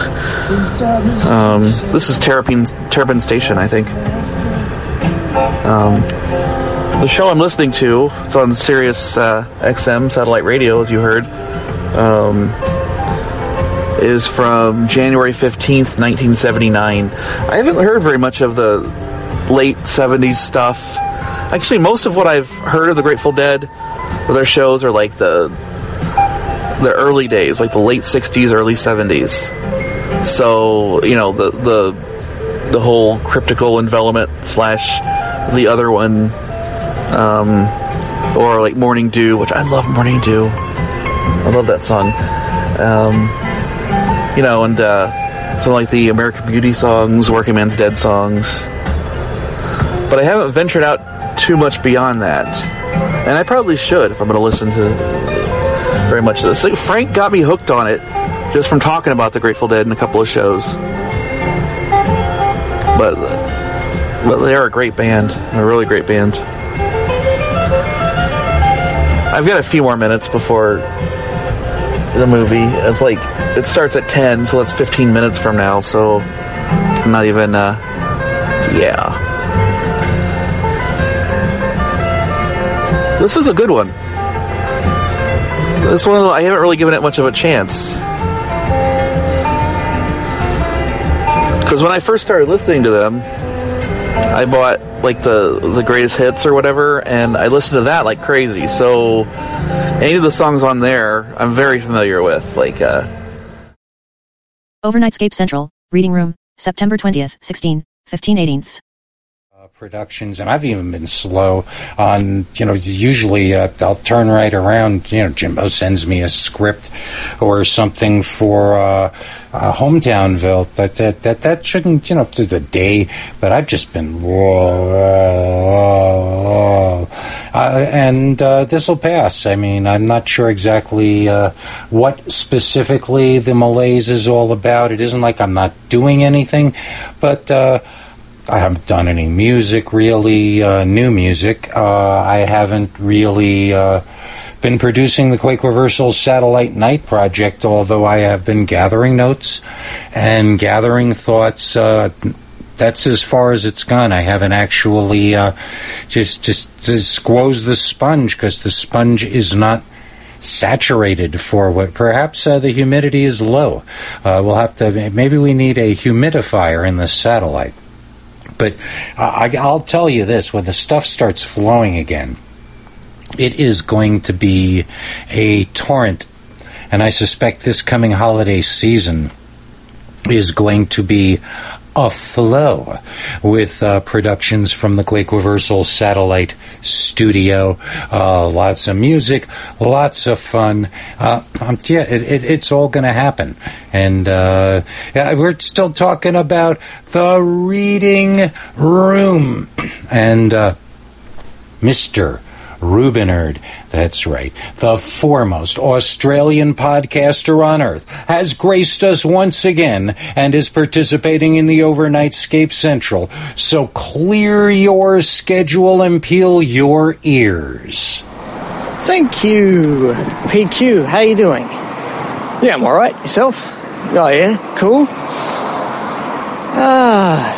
um, this is Terrapin Terrapin Station, I think. Um, the show I'm listening to, it's on Sirius uh, X M satellite radio, as you heard, um, is from January fifteenth, nineteen seventy-nine. I haven't heard very much of the late seventies stuff. Actually, most of what I've heard of the Grateful Dead, or their shows, are like the the early days, like the late sixties, early seventies. So, you know, the the the whole Cryptical Envelopment slash the other one, um, or like Morning Dew, which I love Morning Dew. I love that song. Um, you know, and uh, some like the American Beauty songs, Working Man's Dead songs. But I haven't ventured out too much beyond that. And I probably should if I'm going to listen to very much of this. So Frank got me hooked on it just from talking about the Grateful Dead in a couple of shows. But, but they're a great band. They're a really great band. I've got a few more minutes before the movie. It's like, it starts at ten, so that's fifteen minutes from now, so I'm not even, uh, yeah. This is a good one. This one, I haven't really given it much of a chance. Because when I first started listening to them, I bought like the the greatest hits or whatever, and I listened to that like crazy. So any of the songs on there, I'm very familiar with. Like uh, Overnightscape Central, Reading Room, September twentieth, sixteen, fifteen eighteenths. Productions, and I've even been slow on, you know, usually uh, I'll turn right around, you know, Jimbo sends me a script or something for uh, uh, Hometownville, that, that that that shouldn't, you know, to the day, but I've just been, whoa, whoa, whoa. Uh, and uh, this will pass. I mean, I'm not sure exactly uh, what specifically the malaise is all about. It isn't like I'm not doing anything, but uh, I haven't done any music, really, uh, new music. Uh, I haven't really uh, been producing the Quake Reversal Satellite Night project, although I have been gathering notes and gathering thoughts. Uh, that's as far as it's gone. I haven't actually uh, just, just, just squoze the sponge, because the sponge is not saturated for what perhaps uh, the humidity is low. Uh, we'll have to, maybe we need a humidifier in the satellite. But uh, I'll tell you this, when the stuff starts flowing again, it is going to be a torrent. And I suspect this coming holiday season is going to be a flow with uh, productions from the Quake Reversal Satellite Studio. Uh, lots of music, lots of fun. Uh, um, yeah, it, it, it's all going to happen. And uh, yeah, we're still talking about the Reading Room. And uh, Mister Rubinerd, that's right, the foremost Australian podcaster on Earth, has graced us once again and is participating in the Overnightscape Central. So clear your schedule and peel your ears. Thank you, P Q. How you doing? Yeah, I'm all right. Yourself? Oh yeah, cool. Ah,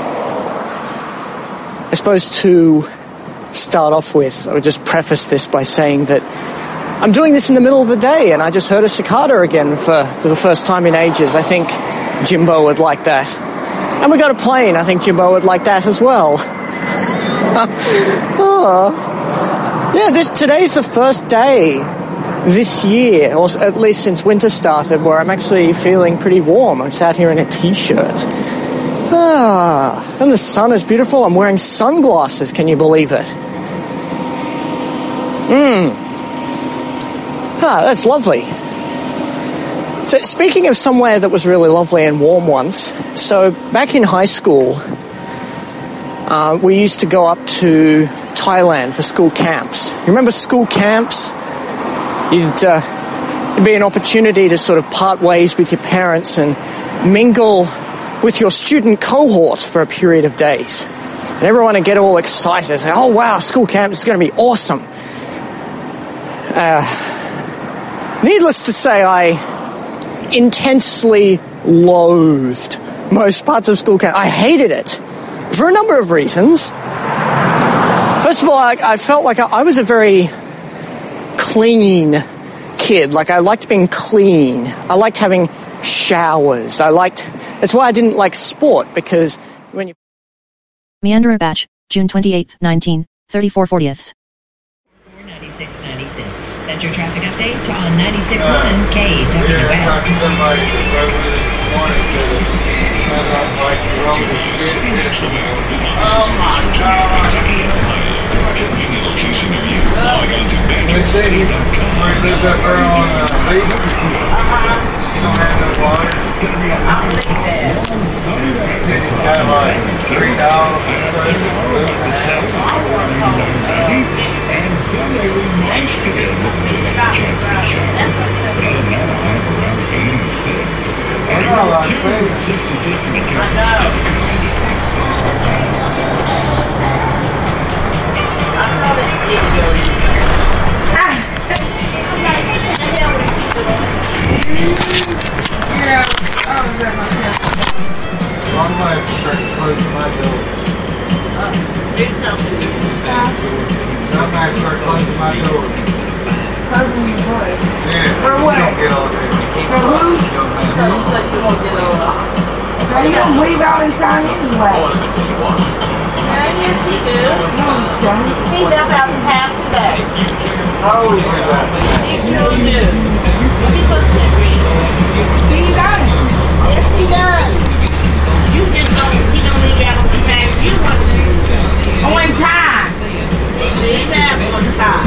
I suppose to start off with, I would just preface this by saying that I'm doing this in the middle of the day, and I just heard a cicada again for, for the first time in ages. I think Jimbo would like that. And we got a plane. I think Jimbo would like that as well. Oh. Yeah, this today's the first day this year, or at least since winter started, where I'm actually feeling pretty warm. I'm sat here in a t-shirt. Ah, and the sun is beautiful. I'm wearing sunglasses. Can you believe it? Mmm. Ah, that's lovely. So speaking of somewhere that was really lovely and warm once, so back in high school, uh, we used to go up to Thailand for school camps. You remember school camps? You'd, uh, it'd be an opportunity to sort of part ways with your parents and mingle with your student cohort for a period of days. And everyone would get all excited, say, oh wow, school camp is going to be awesome. Uh, needless to say, I intensely loathed most parts of school camp. I hated it for a number of reasons. First of all, I, I felt like I, I was a very clean kid. Like, I liked being clean. I liked having showers. I liked... That's why I didn't like sport, because when you... Meanderer Batch, June twenty-eighth, nineteen, thirty-four fortieths. ninety-six ninety-six. That's your traffic update on ninety-six point one K W S. Oh my God. They say he lives up there on the beach. He don't have no water. I believe that. He said he's got like three dollars and Sunday we marched together to the championship. Around eighty-six. I know, I think. sixty-six in the count. I know that he didn't go anywhere. Yeah, I was at my temple. Well, I'm going to have to start closing my door. Uh, do something. So I'm going to have to start closing my door. Closing your door? Yeah. For what? You don't get all that. For who? So you won't get all that. So you don't leave out in time anyway. Uh, yes, he do. No, he don't. He left out in half today. Oh, yeah. He sure do. Let me put that green. He does. Yes, he does. You just don't, he don't leave out on time. You want to. On time. Leave out on time.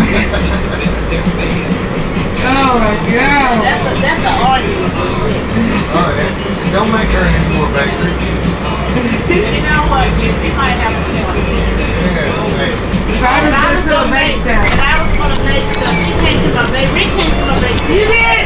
Oh, my God. That's a, that's an argument. Oh, yeah. Don't make her any more bakery. You know what? We might have a point. Yeah, I was going to make that. And I was going to make stuff. She came to my bakery. Rick came to my bakery. You did?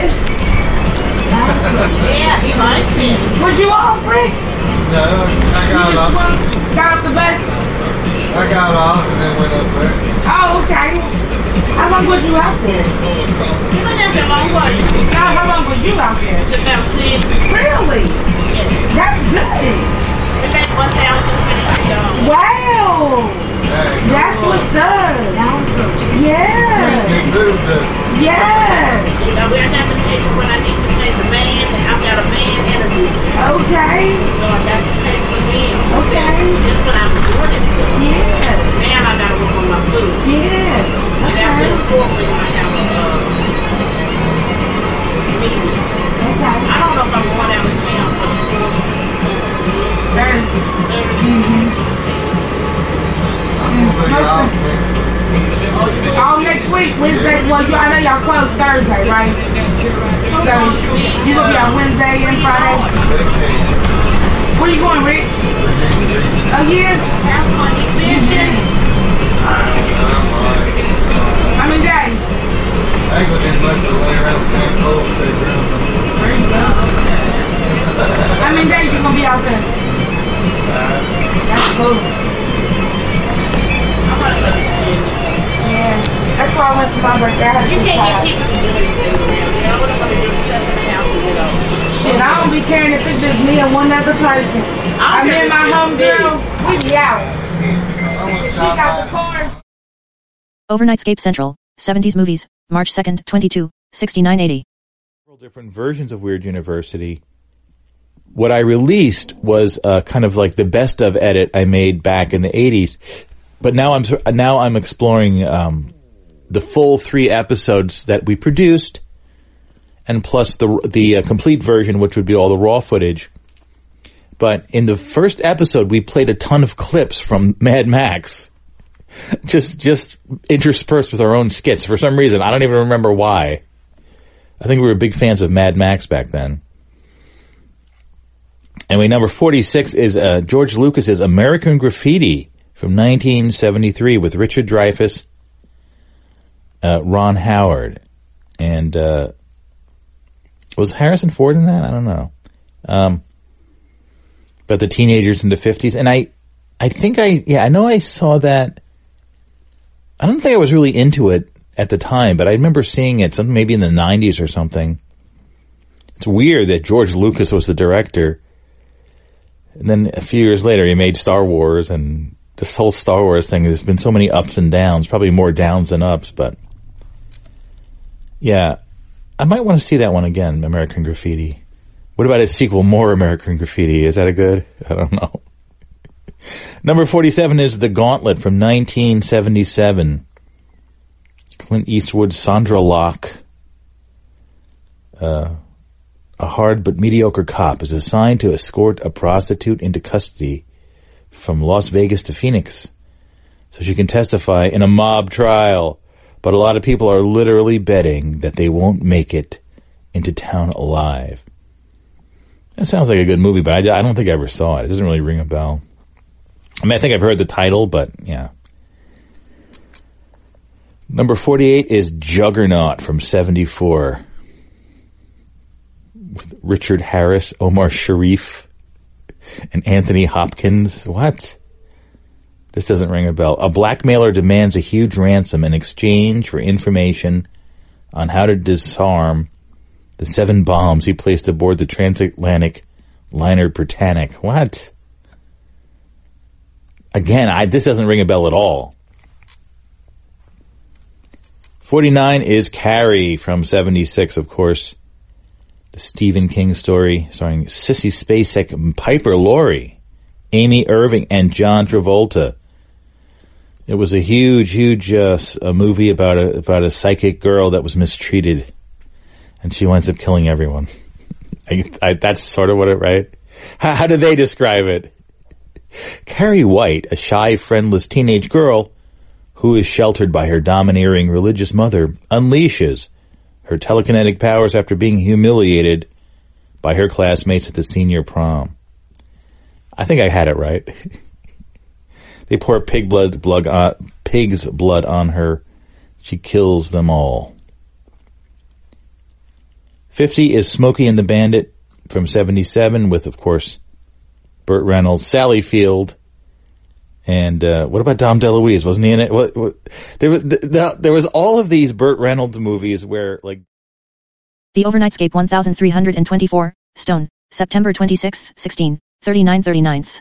Yeah, he liked it. Was you off, Rick? No, I got it off. Got off the bus? I got it off and then went up there. Oh, okay. How long was you out there? You went out there long way. Now, how long was you out there? About ten. Really? Yes. That's good. And that's one thousand twenty-three dollars. Wow! That's what's up. Yeah. Yeah. Now we're not to pay for what I need to pay the band. I've got a band and a group. Okay. So I got to pay for them. Okay. Just when I'm doing it. Yeah. And I got to work on my food. Yeah. And after the fourth week, I have a uh, meeting. Okay. I don't know if I'm going out of town for the fourth. Thursday. Mm-hmm. All next week, Wednesday. Well, you, I know y'all close Thursday, right? So you gonna be on Wednesday and Friday. Where you going, Rick? Oh yeah. How many days? I ain't gonna get much to lay around the same cold. How many days you gonna be out there? That's cool. Yeah, that's why I went to my birthday. I had you can't get people to do anything around here. I wouldn't want to do stuff in the house and get over. Shit, I don't be caring if it's just me and one other person. I'm in my homegirl. We be out. She got the car. Overnightscape Central, seventies movies, March second, twenty-two, sixty-nine eighty. Several different versions of Weird University. What I released was uh, kind of like the best of edit I made back in the eighties. But now I'm now I'm exploring um, the full three episodes that we produced, and plus the the uh, complete version, which would be all the raw footage. But in the first episode, we played a ton of clips from Mad Max. Just, just interspersed with our own skits. For some reason, I don't even remember why. I think we were big fans of Mad Max back then. Anyway, number forty-six is uh, George Lucas's American Graffiti from nineteen seventy-three with Richard Dreyfuss, uh, Ron Howard, and uh, was Harrison Ford in that? I don't know. Um, but the teenagers in the fifties, and I, I think I, yeah, I know I saw that. I don't think I was really into it at the time, but I remember seeing it, something maybe in the nineties or something. It's weird that George Lucas was the director. And then a few years later, he made Star Wars, and this whole Star Wars thing, there's been so many ups and downs, probably more downs than ups, but yeah, I might want to see that one again, American Graffiti. What about its sequel, More American Graffiti? Is that a good? I don't know. Number forty-seven is The Gauntlet from nineteen seventy-seven. Clint Eastwood, Sandra Locke. Uh, a hard but mediocre cop is assigned to escort a prostitute into custody from Las Vegas to Phoenix so she can testify in a mob trial. But a lot of people are literally betting that they won't make it into town alive. That sounds like a good movie, but I, I don't think I ever saw it. It doesn't really ring a bell. I mean, I think I've heard the title, but yeah. Number forty-eight is Juggernaut from seventy-four. With Richard Harris, Omar Sharif, and Anthony Hopkins. What? This doesn't ring a bell. A blackmailer demands a huge ransom in exchange for information on how to disarm the seven bombs he placed aboard the transatlantic liner Britannic. What? Again, I, this doesn't ring a bell at all. forty-nine is Carrie from seventy-six, of course. The Stephen King story starring Sissy Spacek, Piper Laurie, Amy Irving, and John Travolta. It was a huge, huge uh, a movie about a about a psychic girl that was mistreated, and she winds up killing everyone. I, I, that's sort of what it, right? How, how do they describe it? Carrie White, a shy, friendless teenage girl who is sheltered by her domineering religious mother, unleashes her telekinetic powers after being humiliated by her classmates at the senior prom. I think I had it right. They pour pig blood, blood on, pig's blood on her. She kills them all. fifty is Smokey and the Bandit from seventy-seven with, of course, Burt Reynolds, Sally Field, and uh, what about Dom DeLuise? Wasn't he in it? What, what, there was the, the, there was all of these Burt Reynolds movies where like The Overnightscape one thousand three hundred twenty-four, Stone, September twenty-sixth, sixteen thirty-nine thirty-ninths.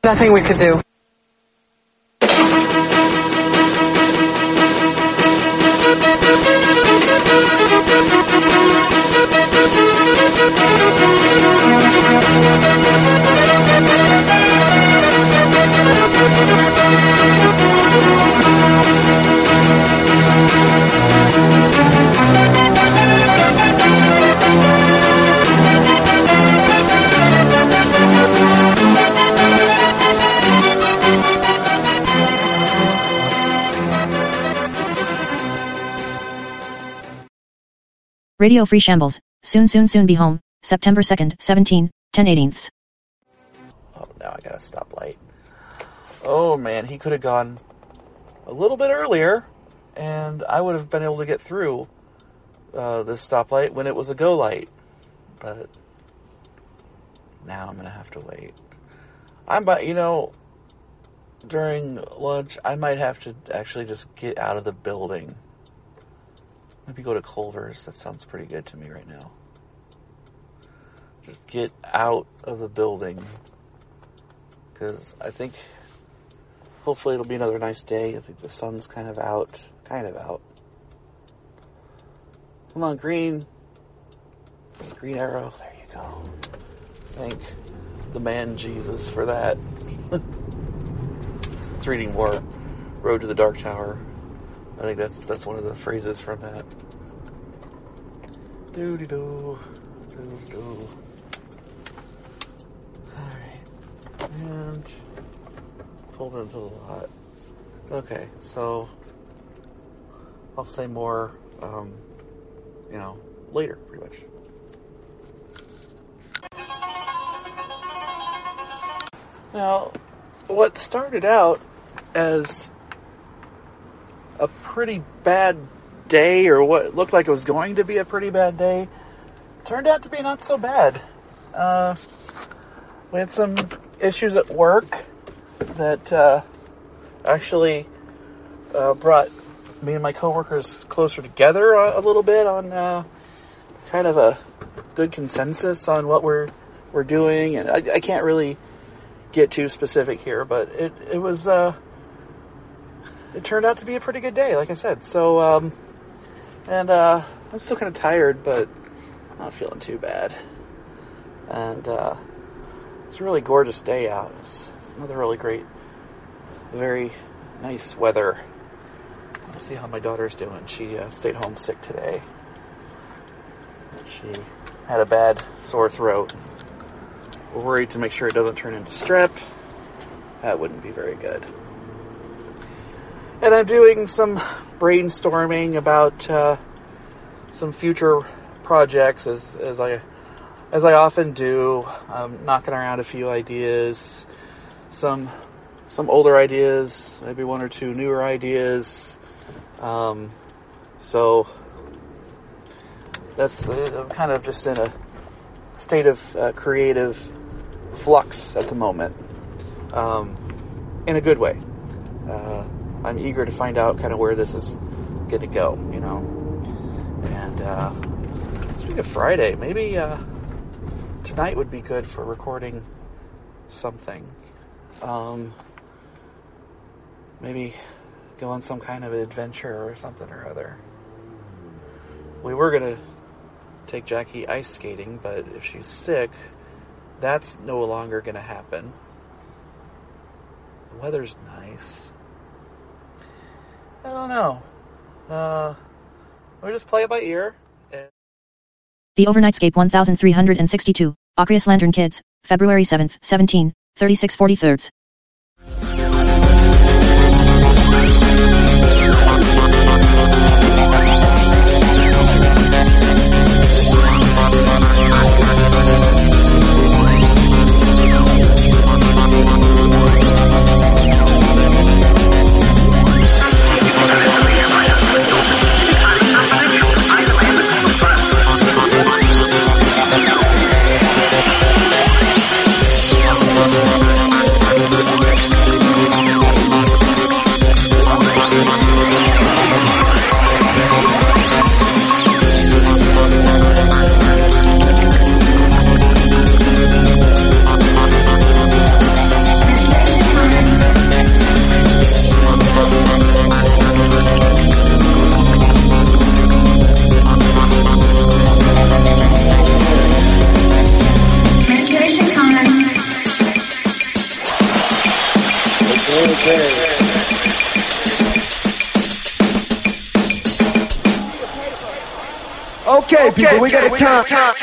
nothing we could do. Radio Free Shambles. Soon soon soon be home. September second, seventeen, ten eighteenths. Oh, now I got a stoplight. Oh man, he could have gone a little bit earlier, and I would have been able to get through uh, this stoplight when it was a go light. But now I'm gonna have to wait. I'm, but you know, during lunch, I might have to actually just get out of the building. Maybe go to Culver's. That sounds pretty good to me right now. Just get out of the building. Because I think hopefully it'll be another nice day. I think the sun's kind of out. Kind of out. Come on, green. There's a green arrow. There you go. Thank the man Jesus for that. It's reading more Road to the Dark Tower. I think that's that's one of the phrases from that. Doo-dee-doo. Doo-doo. Alright. And pulled into the lot. Okay, so I'll say more, um, you know, later, pretty much. Now, what started out as a pretty bad day, or what looked like it was going to be a pretty bad day, turned out to be not so bad. Uh, we had some issues at work that uh, actually uh, brought me and my coworkers closer together a, a little bit on uh, kind of a good consensus on what we're we're doing, and I, I can't really get too specific here, but it it was. Uh, It turned out to be a pretty good day, like I said. So, um, and, uh, I'm still kind of tired, but I'm not feeling too bad. And, uh, it's a really gorgeous day out. It's, it's another really great, very nice weather. Let's see how my daughter's doing. She, uh, stayed home sick today. She had a bad sore throat. We're worried to make sure it doesn't turn into strep. That wouldn't be very good. And I'm doing some brainstorming about uh, some future projects, as as I as I often do. I'm knocking around a few ideas, some some older ideas, maybe one or two newer ideas. Um, so that's uh, I'm kind of just in a state of uh, creative flux at the moment, um, in a good way. Uh, I'm eager to find out kind of where this is going to go, you know. And uh, speaking of Friday, maybe uh, tonight would be good for recording something. Um, maybe go on some kind of adventure or something or other. We were going to take Jackie ice skating, but if she's sick, that's no longer going to happen. The weather's nice. I don't know. Uh, we just play it by ear. And The Overnightscape one thousand three hundred sixty-two, Aquarius Lantern Kids, February seventh, seventeen, thirty-six forty-thirds. Okay, people, we got a time.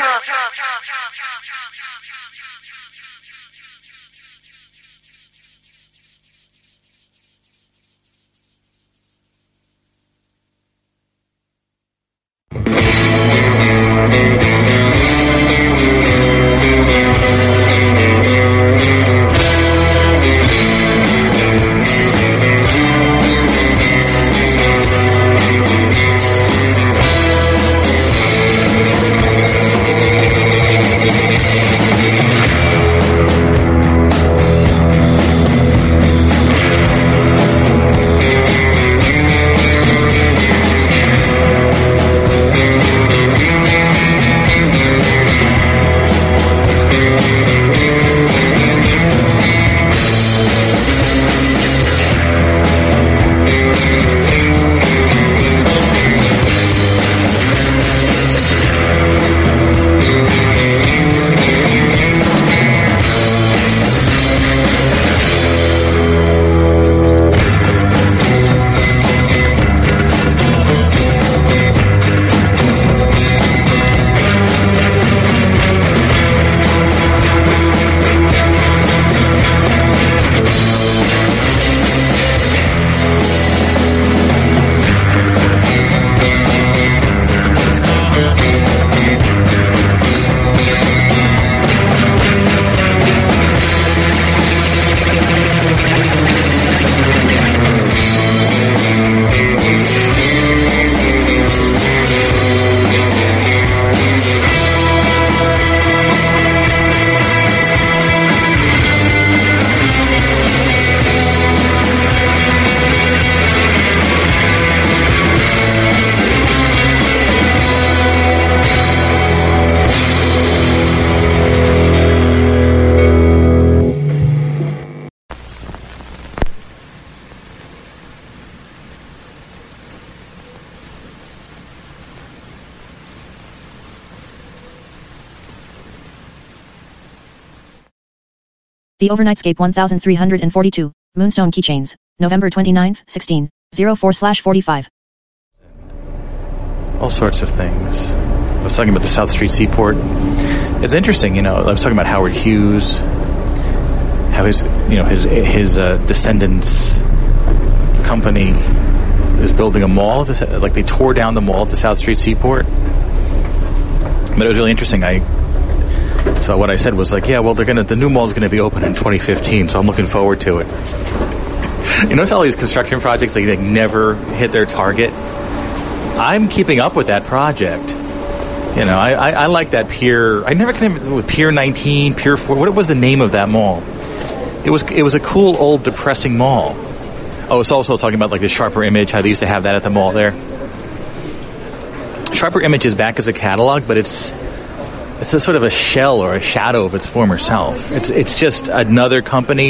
The Overnightscape one thousand three hundred forty-two, Moonstone Keychains, November twenty-ninth, sixteen oh four slash forty-five. All sorts of things. I was talking about the South Street Seaport. It's interesting, you know, I was talking about Howard Hughes, how his, you know, his, his uh, descendants' company is building a mall, like they tore down the mall at the South Street Seaport. But it was really interesting. I So what I said was like, yeah, well, they're gonna, the new mall's gonna be open in twenty fifteen, so I'm looking forward to it. You notice all these construction projects, they, they never hit their target? I'm keeping up with that project. You know, I, I, I like that Pier, I never came up with Pier nineteen, Pier four, what was the name of that mall? It was, it was a cool, old, depressing mall. Oh, it's also talking about like the Sharper Image, how they used to have that at the mall there. Sharper Image is back as a catalog, but it's, it's a sort of a shell or a shadow of its former self. It's it's just another company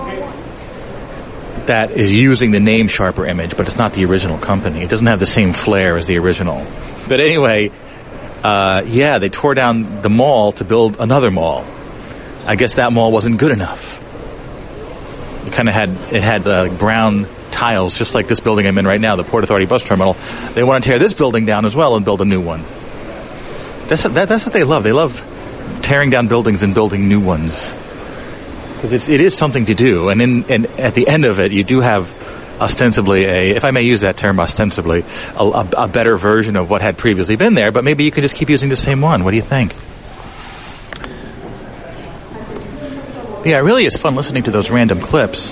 that is using the name Sharper Image, but it's not the original company. It doesn't have the same flair as the original. But anyway, uh, yeah, they tore down the mall to build another mall. I guess that mall wasn't good enough. It kind of had it had uh, brown tiles, just like this building I'm in right now, the Port Authority Bus Terminal. They want to tear this building down as well and build a new one. That's that, that's what they love. They love tearing down buildings and building new ones. Because it's, it is something to do. And in, and at the end of it, you do have ostensibly a, if I may use that term ostensibly, a, a, a better version of what had previously been there. But maybe you could just keep using the same one. What do you think? Yeah, it really is fun listening to those random clips.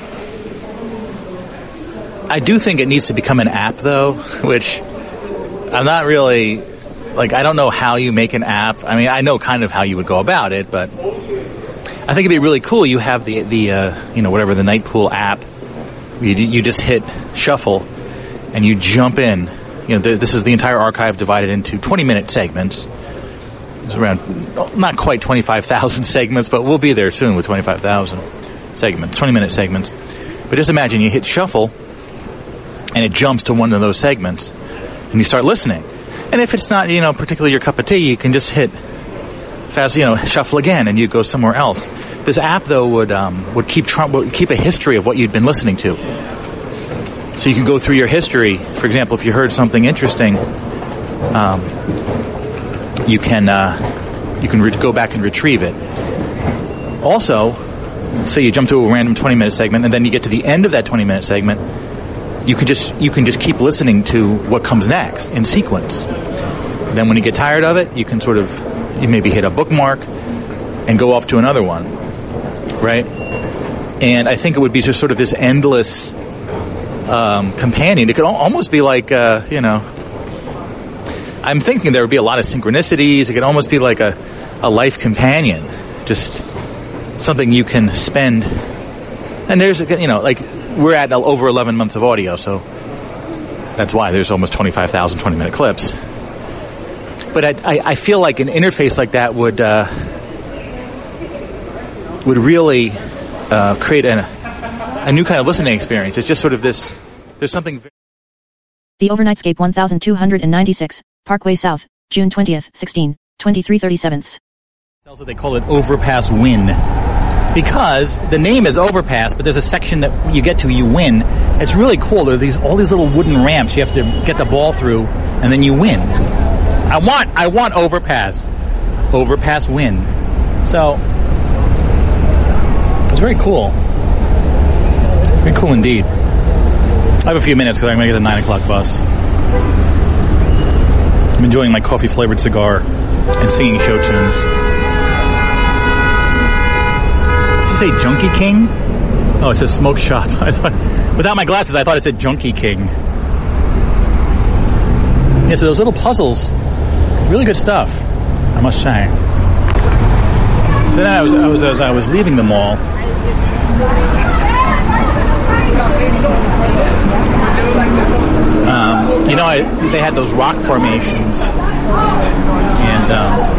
I do think it needs to become an app, though, which I'm not really... Like, I don't know how you make an app. I mean, I know kind of how you would go about it, but I think it'd be really cool. You have the, the uh, you know, whatever, the Night Pool app. You, you just hit shuffle, and you jump in. You know, the, this is the entire archive divided into twenty-minute segments. It's around, not quite twenty-five thousand segments, but we'll be there soon with twenty-five thousand segments, twenty-minute segments. But just imagine you hit shuffle, and it jumps to one of those segments, and you start listening. And if it's not, you know, particularly your cup of tea, you can just hit fast, you know, shuffle again, and you go somewhere else. This app, though, would um, would keep tr- would keep a history of what you'd been listening to. So you can go through your history. For example, if you heard something interesting, um, you can uh, you can re- go back and retrieve it. Also, say you jump to a random twenty-minute segment, and then you get to the end of that twenty-minute segment. You can just you can just keep listening to what comes next in sequence. Then, when you get tired of it, you can sort of you maybe hit a bookmark and go off to another one, right? And I think it would be just sort of this endless um, companion. It could al- almost be like uh, you know. I'm thinking there would be a lot of synchronicities. It could almost be like a, a life companion, just something you can spend. And there's, you know, like we're at over eleven months of audio, so that's why there's almost twenty-five thousand twenty-minute clips. But I, I, I feel like an interface like that would uh, would really uh, create a, a new kind of listening experience. It's just sort of this. There's something. Very The Overnightscape one thousand two hundred ninety-six, Parkway South, June twentieth, sixteen, twenty-three thirty-seven. Also, they call it Overpass Win, because the name is Overpass, but there's a section that you get to, you win. It's really cool. There are these all these little wooden ramps you have to get the ball through, and then you win. I want, I want Overpass, Overpass Win. So it's very cool, very cool indeed. I have a few minutes because I'm going to get the nine o'clock bus. I'm enjoying my coffee-flavored cigar and singing show tunes. Does it say Junkie King? Oh, it says Smoke Shop. I thought, without my glasses, I thought it said Junkie King. Yeah, so those little puzzles, really good stuff, I must say. So then I was, I was as I was leaving the mall, Um, you know, I, they had those rock formations, and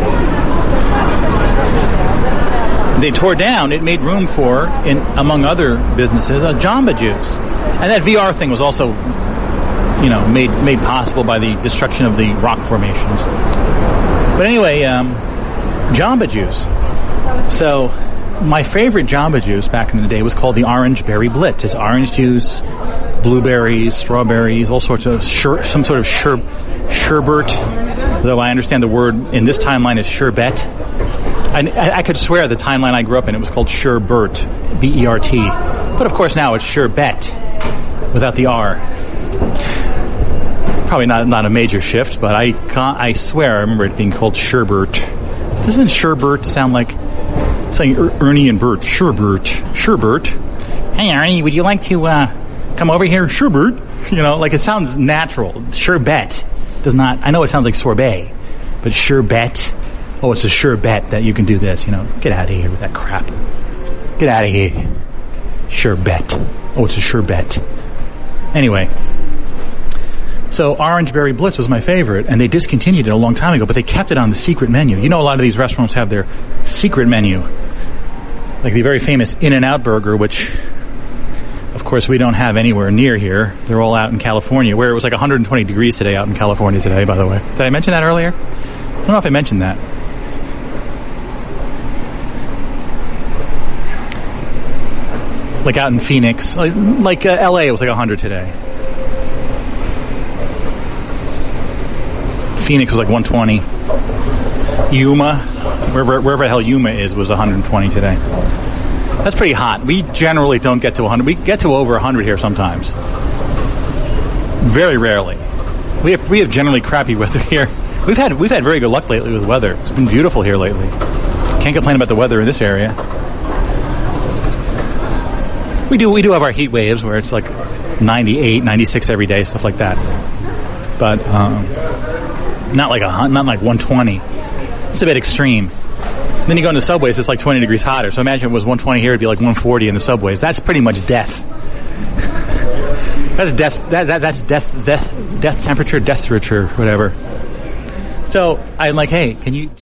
um, they tore down. It made room for, in, among other businesses, a Jamba Juice, and that V R thing was also, you know, made made possible by the destruction of the rock formations. But anyway, um, Jamba Juice. So, my favorite Jamba Juice back in the day was called the Orange Berry Blitz. It's orange juice, blueberries, strawberries, all sorts of sher- some sort of sher- sherbet. Though I understand the word in this timeline is sherbet. I, I, I could swear the timeline I grew up in it was called sherbet, B E R T. But of course now it's sherbet without the R. Probably not not a major shift, but I can't, I swear I remember it being called sherbet. Doesn't sherbet sound like saying er- Ernie and Bert? Sherbet, sherbet. Hey Ernie, would you like to? Uh, Come over here, sherbet. You know, like it sounds natural. Sherbet does not. I know it sounds like sorbet, but sherbet. Oh, it's a sherbet that you can do this. You know, get out of here with that crap. Get out of here. Sherbet. Oh, it's a sherbet. Anyway, so Orange Berry Blitz was my favorite, and they discontinued it a long time ago, but they kept it on the secret menu. You know, a lot of these restaurants have their secret menu, like the very famous In-N-Out Burger, which, of course, we don't have anywhere near here. They're all out in California, where it was like one hundred twenty degrees today out in California today, by the way. Did I mention that earlier? I don't know if I mentioned that. Like out in Phoenix. Like, like uh, L A, it was like one hundred today. Phoenix was like one twenty. Yuma, wherever, wherever the hell Yuma is, was one hundred twenty today. That's pretty hot. We generally don't get to one hundred. We get to over one hundred here sometimes. Very rarely. We have we have generally crappy weather here. We've had we've had very good luck lately with weather. It's been beautiful here lately. Can't complain about the weather in this area. We do we do have our heat waves where it's like ninety-eight, ninety-six every day, stuff like that. But um, not like a not like one twenty. It's a bit extreme. Then you go in the subways, it's like twenty degrees hotter. So imagine if it was one twenty here, it'd be like one forty in the subways. That's pretty much death. That's death. That, that that's death. Death. Death temperature. Death temperature. Whatever. So I'm like, hey, can you?